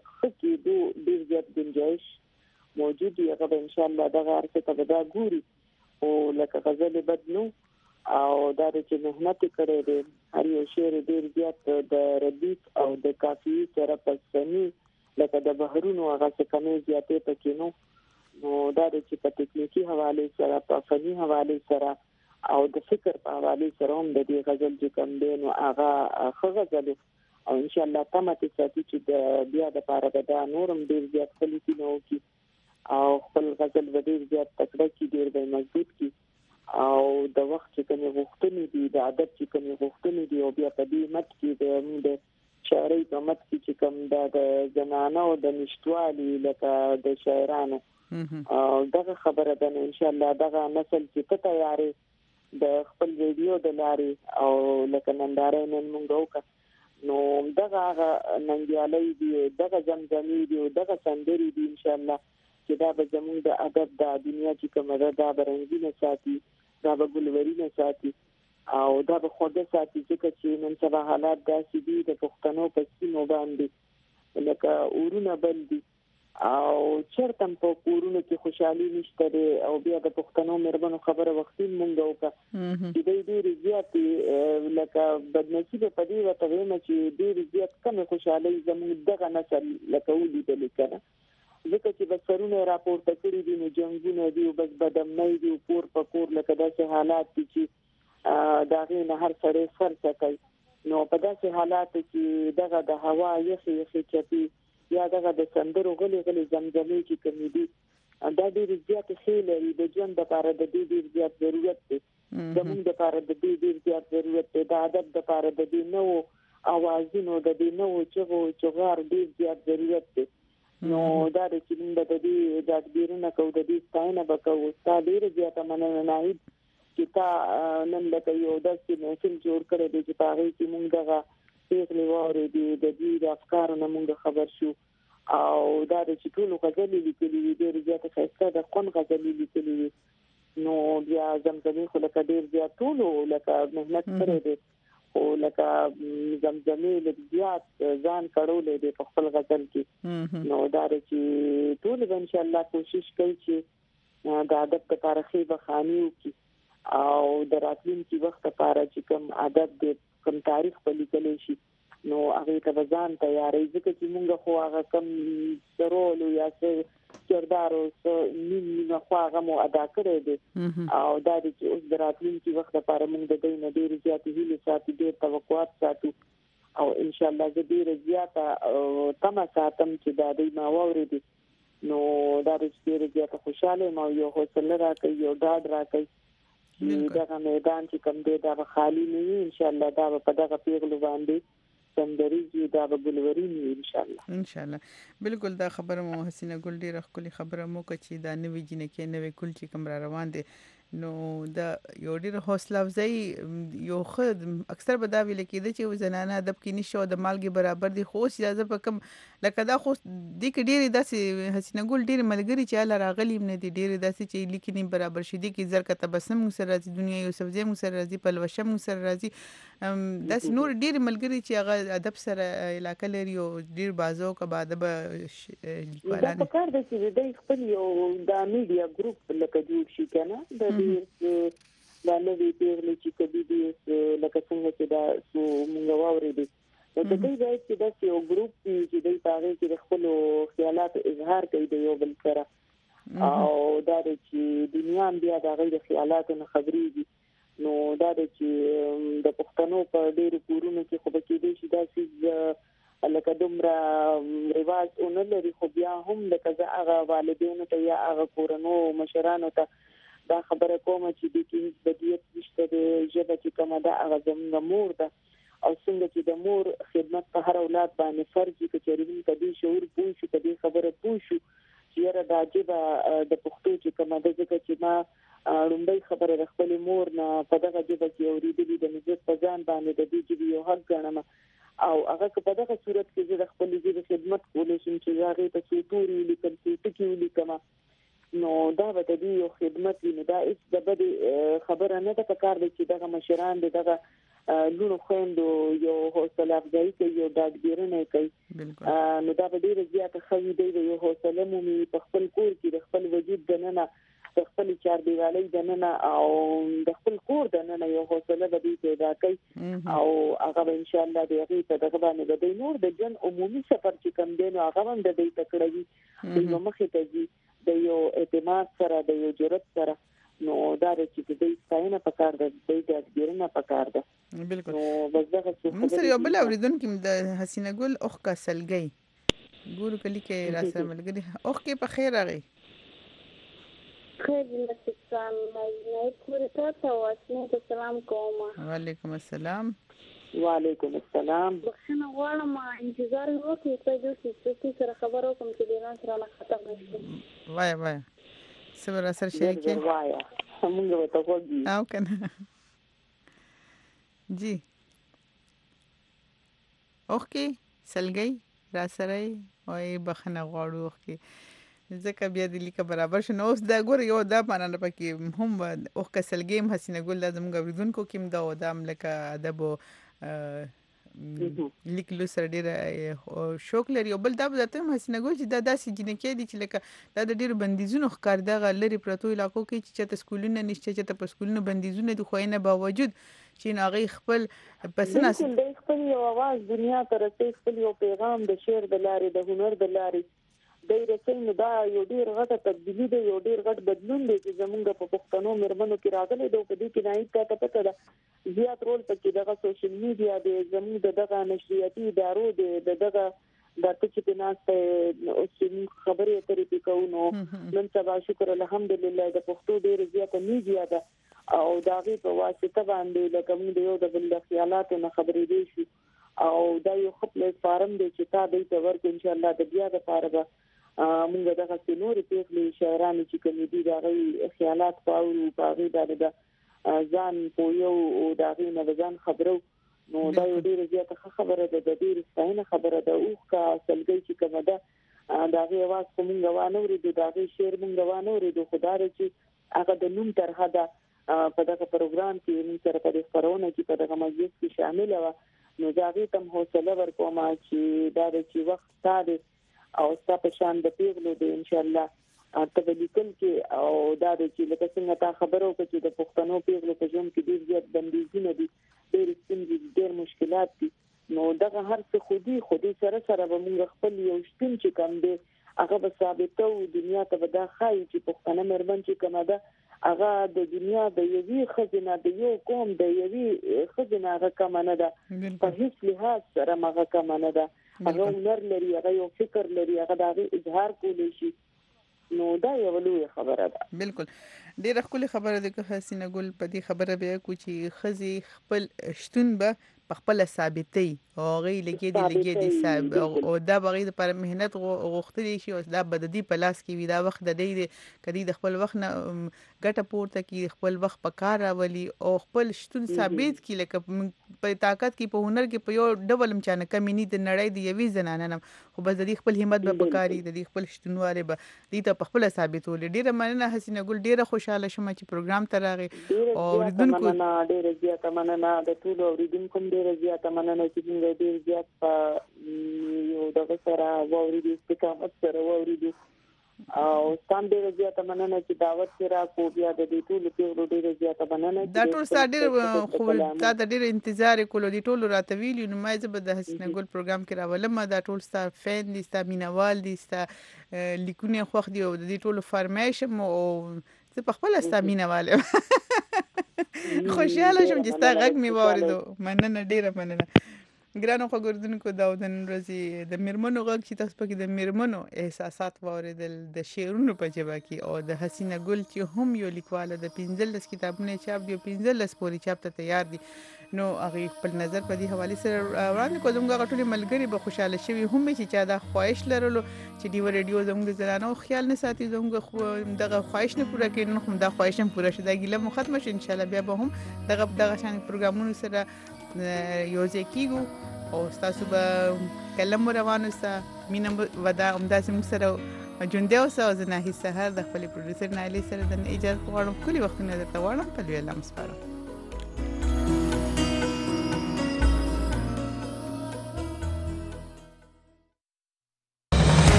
کېدو ډېر زیات گنجایش موجود وي هغه به انشاءالله دغه هر څه ته به دا ګوري او لکه غزل بد نو او دا دی چې محنت کړی دی هر یو شعر ډېر زیات د ردیف او د قافیې سره پسني لکه د بحرونو هغه څه کمې زیاتې پکې نو دا دی چې په تکنیکي حواله سره په فني حواله سره او د فکر په حواله سره هم د دې غزل چې کوم دی نو هغه ښه غزل او ان شاء الله تمته ساتي چې د بیا د پاره به دا نورم ډېر زیات کلیتی نو کی او خپل غزل ډېر زیات تکړه کی ډېر به مضبوط کی او د وخت چې کوم غوښتنې دي د ادب چې کوم غوښتنې دي او بیا په دې مت کې د شاعرۍ په مت کې چې کوم د زنانه او د نشټوالي لکه د شاعرانو او دغه خبره ده ان شاء الله دغه نسل چې ته تیارې د خپل ویډیو د لارې او لکه ننداره نن مونږ وکړو نو دغه ننګیالي دي دغه زمزمې دي دغه سندري دي ان شاء الله چې دا به زموږ د ادب د دنیا چې کومه ده به رنګینه ساتي دا به ګلورینه ساتي او دا به خوږه ساتي ځکه چې نن سبا حالات داسې دي د پښتنو په سیمو باندې لکه اورونه بل دي او چرته په کورونو کې خوشحالي نشته او بیا د پښتنو مېرمنو خبره وختي مونږ وکړه چې ډېر زیات لکه بدنصیبه په دې وته ویم چې ډېر زیات کم خوشحالي زموږ دغه نسل لکه ولیدل کنه ځکه چې بسرونه راپورته کړی دي نو جنگونه دي او بس بدمنۍ دي پور په کور لکه داسې حالات دي چې دا غي نه هر سړی فرصه کوي نو په داسې حالات کې دغه د هوا یخي چپی یا دغه د سندرو غلي زمزمې چې کوي دي دا ډېر زیات خېل لري د ژوند لپاره د دې ډېر زیات ضرورت دی زموږ لپاره د دې ډېر زیات ضرورت دی د ادب لپاره د دې نو اوازونو د دې نو چغار ډېر زیات ضرورت دی نو دا د چې د دې د تدبیرونو کو د دې ستاینه وکړو ستاسو ډېر زیات مننه ناهید چې تا نن لکه یو داسې محفل جوړ کړی دی چې هغه کې موږ دغه پیغلې واره دي د دې د افکارونو موږ خبر شو او دا د چې ټول غزلې لیکلي دي ډېر زیات ښایسته د قون غزلې لیکلي دي نو بیا زمزمې خو لکه ډېر زیات ټول لکه محنت کړی دی او لکه زمزمې لږ زیات ځان کړولې دی په خپل غزل کې نو دا چې ټول ان شاء الله کوشش کوي چې د ادب لپاره خې بخاني وکړي او د راتلونکي وخت لپاره چې کوم ادب د کوم تاریخ په لیکل شي نو هغه ته ځان تیارې ځکه چې موږ خو هغه کم رول یا څه کردار او نیمه خو هغه مو ادا کړی دی او دا چې اوس د راتلونکي وخت لپاره موږ د دې نه ډېر زیات هیله ساتو ډېر توقعات ساتو او ان شاء الله زه ډېر زیات تمه ساتم چې دا دې ما ووري نو دا ډېر زیات خوشاله ما یو حوصله راکړي یو ډاډ راکړي دغه میدان چې کوم دی دا خالی نه وي ان شاء الله دا په دغه پیغلو باندې سندريږي دا به ګلورینی ان شاء الله بالکل دا خبره مو حسینه ګل ډیره خولي خبره مو چې دا نوې جنکه نوې کول چې کوم را روان دي نو دا یو ډیره حوصله افزای یو خد اکثر به دا ویل کېده چې زنانه ادب کې نشو د مالګي برابر دي خو اجازه په کم لکه دا خو د کې ډیره داسې حسینه ګل ډیره ملګری چې الله راغلی نه دي ډیره داسې چې لیکني برابر شدي کې زر کته بسم سره راځي دنیا یو سبزی مو سره راځي په لوشم سره راځي داسې نور ډیره ملګری چې هغه ادب سره علاقه لري او ډیر بازو کا بعد به لیکوالان دا کار د چې د خپل یو د میډیا ګروپ لکه جوړ شي کنه د دا نوې پیغلې چې کبي دي لکه څنګه چې دا موږ واورېدو نو د دې ځای چې دا یو ګروپ چې د پاره کې د خپل خیالات اظهار کوي د یو بل سره او دا چې دنیا بیا د غیر خیالاتو خبرېږي نو دا چې د پښتنو په ډېرو کورونو کې خو به کې دي چې دا چې لکه دومره رواج اونلري خو بیا هم لکه هغه والدینو ته یا هغه کورونو مشرانو ته دا خبره کوم چې د کې بدیت نشته د ژبه چې کومه ده هغه زموږ مور ده او څنګه چې د مور خدمت په هر اولاد باندې فرض دي چې کدي شعور پوه شي کدي خبره پوه شي چې را د عجيبه د پښتو چې کومه د ځکه چې ما لومړی خبره د خپل مور نه په دغه جبه کې اوریدلې د نجات په ځان باندې د دې جبه یو حق ګڼم او هغه په دغه صورت کې زه د خپل جبه خدمت کولای شم چې هغه ته سوتوري لیکل ټکی ولیکم نو دا به د یو خدمت وي نو دا هیڅ د بد خبره نه ده کار دي چې دغه مشران دغه لونو خويندو یو حوصله افزایی کوي یو دادګیرنه کوي نو دا به ډیره زیاته خوي دی یو حوصله مو په خپل کور کې د خپل وجود دننه د خپل چار دیوالۍ دننه او د خپل کور دننه یو حوصله به پیدا کوي او هغه ان شاء الله د هغه په دغه باندې د نور د جن عمومي سفر چې کم دی نو هغه هم د دې تکړوي د مخې ته دي د یو اعتماد سره د یو جرأت سره نو دا چې د دې ستاینه پکار ده د دې ډیرنه پکار ده بالکل نو بس دغه موږ سره یو بل اوریدونکو د حسینه ګل اوخ کا سلګي ګورو کلی کې راسره ملګری اوخ کې په خیر راغی خیر نستان نه پوره تاسو واسنه سلام کوم وعلیکم السلام وعلیکم السلام بخښنه غواړم انتظار وکړئ چې سره خبرو کوم چې ډیران سره نه ختم نشي وای صبر اثر شریکه وای موږ ته وګورئ او کنه جی اوخه سلګي را سره وای بخښنه غواړو اوخه ځکه بیا د لیکه برابر شنو اوس دا ګور یو دا مانه پکې هم اوخ کسلګیم حسینه ګل د زموږ اوریدونکو کې دا و دا ملکه ادب لیکلو سره ډیره شوق لري او بل دا ته حسینه ګل چې دا داسې جنکې دي چې لکه دا د ډیرو بندیزونو ښکار دغه لري پروتو علاقو کې چې ته سکولونه نشته چې ته په سکولونو بندیزونه د خوینه باوجود چې ناغي خپل پسناس د خپل یو आवाज دنیا ته رسي خپل یو پیغام د شعر د لارې د هنر د لارې د رسنۍ دا یو ډیر غټه تبدیلی دی یو ډیر غټ بدلون دی چې زمونږ په پښتنو مرمنو کې راغلی دی په دې کې نه هیڅ ته پته ده زیات رول پکې دغه سوشل میډیا دی زمونږ دغه نشریاتي ادارو دی دغه د چې ناسته اوس خبرې اترې کوو نن سبا شکر الحمدلله د پښتو ډیر زیات میډیا ده او داغه په واسطه باندې لکه موږ یو د بل خیالاتو نه خبرې دي شي او دا یو خپل فارم دی چې تا دې ته ورک ان شاء الله د بیا د فارغه موږ دغه سينوري پیغلي شاعرانو چې کوم دي دغه خیالات پاورو باغې د ځان په یو او دغه نه ځان خبرو نو دا یو ډیر زیاته خبره ده د ډیر ستاینه خبره ده او کا سلګي چې کومه ده دغه आवाज کومه غوانه ورې دغه شعر مونږ غوانه ورې خدای چې هغه د نوم ترخه ده په دغه پروګرام کې موږ سره په خبرونه کې په دغه مجلس کې شامل و نو دغه تم حوصله ورکوم چې دا چې وخت ساده او تاسو شان د پیغلو د ان شاء الله ته لیکل کې او دا چې لکه څنګه تا خبرو کې چې د پښتنو پیغلو په ژوند کې ډیر زیات بندیزونه دي ډیر ستونزې ډیر مشکلات دي نو دغه هر څه خودي سره به موږ خپل یو شتون چې کم دی هغه به ثابتو دنیا ته به دا خای چې پښتنه مرمن چې کومه ده هغه د دنیا د یوې خزینه د یو قوم د یوې خزینه هغه کم نه ده په هیڅ لحاظ سره هغه کم نه ده هغه هنر لري هغه یو فکر لري هغه د اظهار کولی شي نو دا یو لوی خبره ده بالکل ډیره خپل خبره ده که حسینه ګل په دې خبره به کو چې خزي خپل شتون به په خپل ثابتي او غي لګي دي صاحب او دا بغیر پر مهنت غوښتلی شي او دا بددي په لاس کې وي دا وخت د دې کدي د خپل وخت نه ګټه پورته کی خپل وخت په کار راولي او خپل شتون ثابت کی لکه په طاقت کې په هنر کې په یو ډبل مچانه کمی نه د نړۍ دی یوي زنانه نه خو بس د دې خپل همت به پکاري د دې خپل شتونواله به دې ته په خپل ثابتول ډیره مننه حسینه ګل ډیره خوشاله شوم چې پروګرام ته راغی او اوریدونکو ډیره زیاته مننه د ټول اوریدونکو ډیره زیاته مننه چې موږ ډیر زیات په یو دغه سره ووري استقامت سره ووري او ستان ډیر زیاته مننه چې دعوت سره کو بیا د دې ټول پیغلو ډیر زیاته مننه دا ټول ساده خو دا د ډیر انتظار کولو دي ټول راته ویلی نو مې زه د حسینه ګل پروګرام کې راولم دا ټول ستا فین دي ستا مینوال دي ستا لیکونه خوښ دي او د دې ټول فرمایشم او زه په خپل ستا مینواله خوشاله شم چې ستا غږ مې واوریدو مننه ډیره مننه ګرانو خبردونکو دا د نن ورځې د میرمنو غږ چې تاسو پکې د میرمنو احساسات واوریدل د شعرونو په ژبه کې او د حسینه ګل چې هم یو لیکواله د 15 کتابونه چاپ دی 15 پورې چاپ ته تیار دي نو هغه خپل نظر په دې حواله سره وړاندې کوم غټولې ملګری به خوشاله شي هم چې چا دا خواهش لرلو چې دی ریډیو زموږ زنانو خیال نه ساتي زموږ دغه خواهش نه پوره کړي نو هم دا خواهش هم پوره شي دا ګیله مو ختم شي ان شاء الله بیا به هم دغه شان پروګرامونو سره یوځای کیږو او تاسو به کلم روانو سره مینه ودا همداسې موږ سره جونډه اوسه او زه نه هیڅ سحر د خپل پروډوسر نایلی سره د اجازه غواړم کلی وخت نه درته غواړم په لوی لمس پاره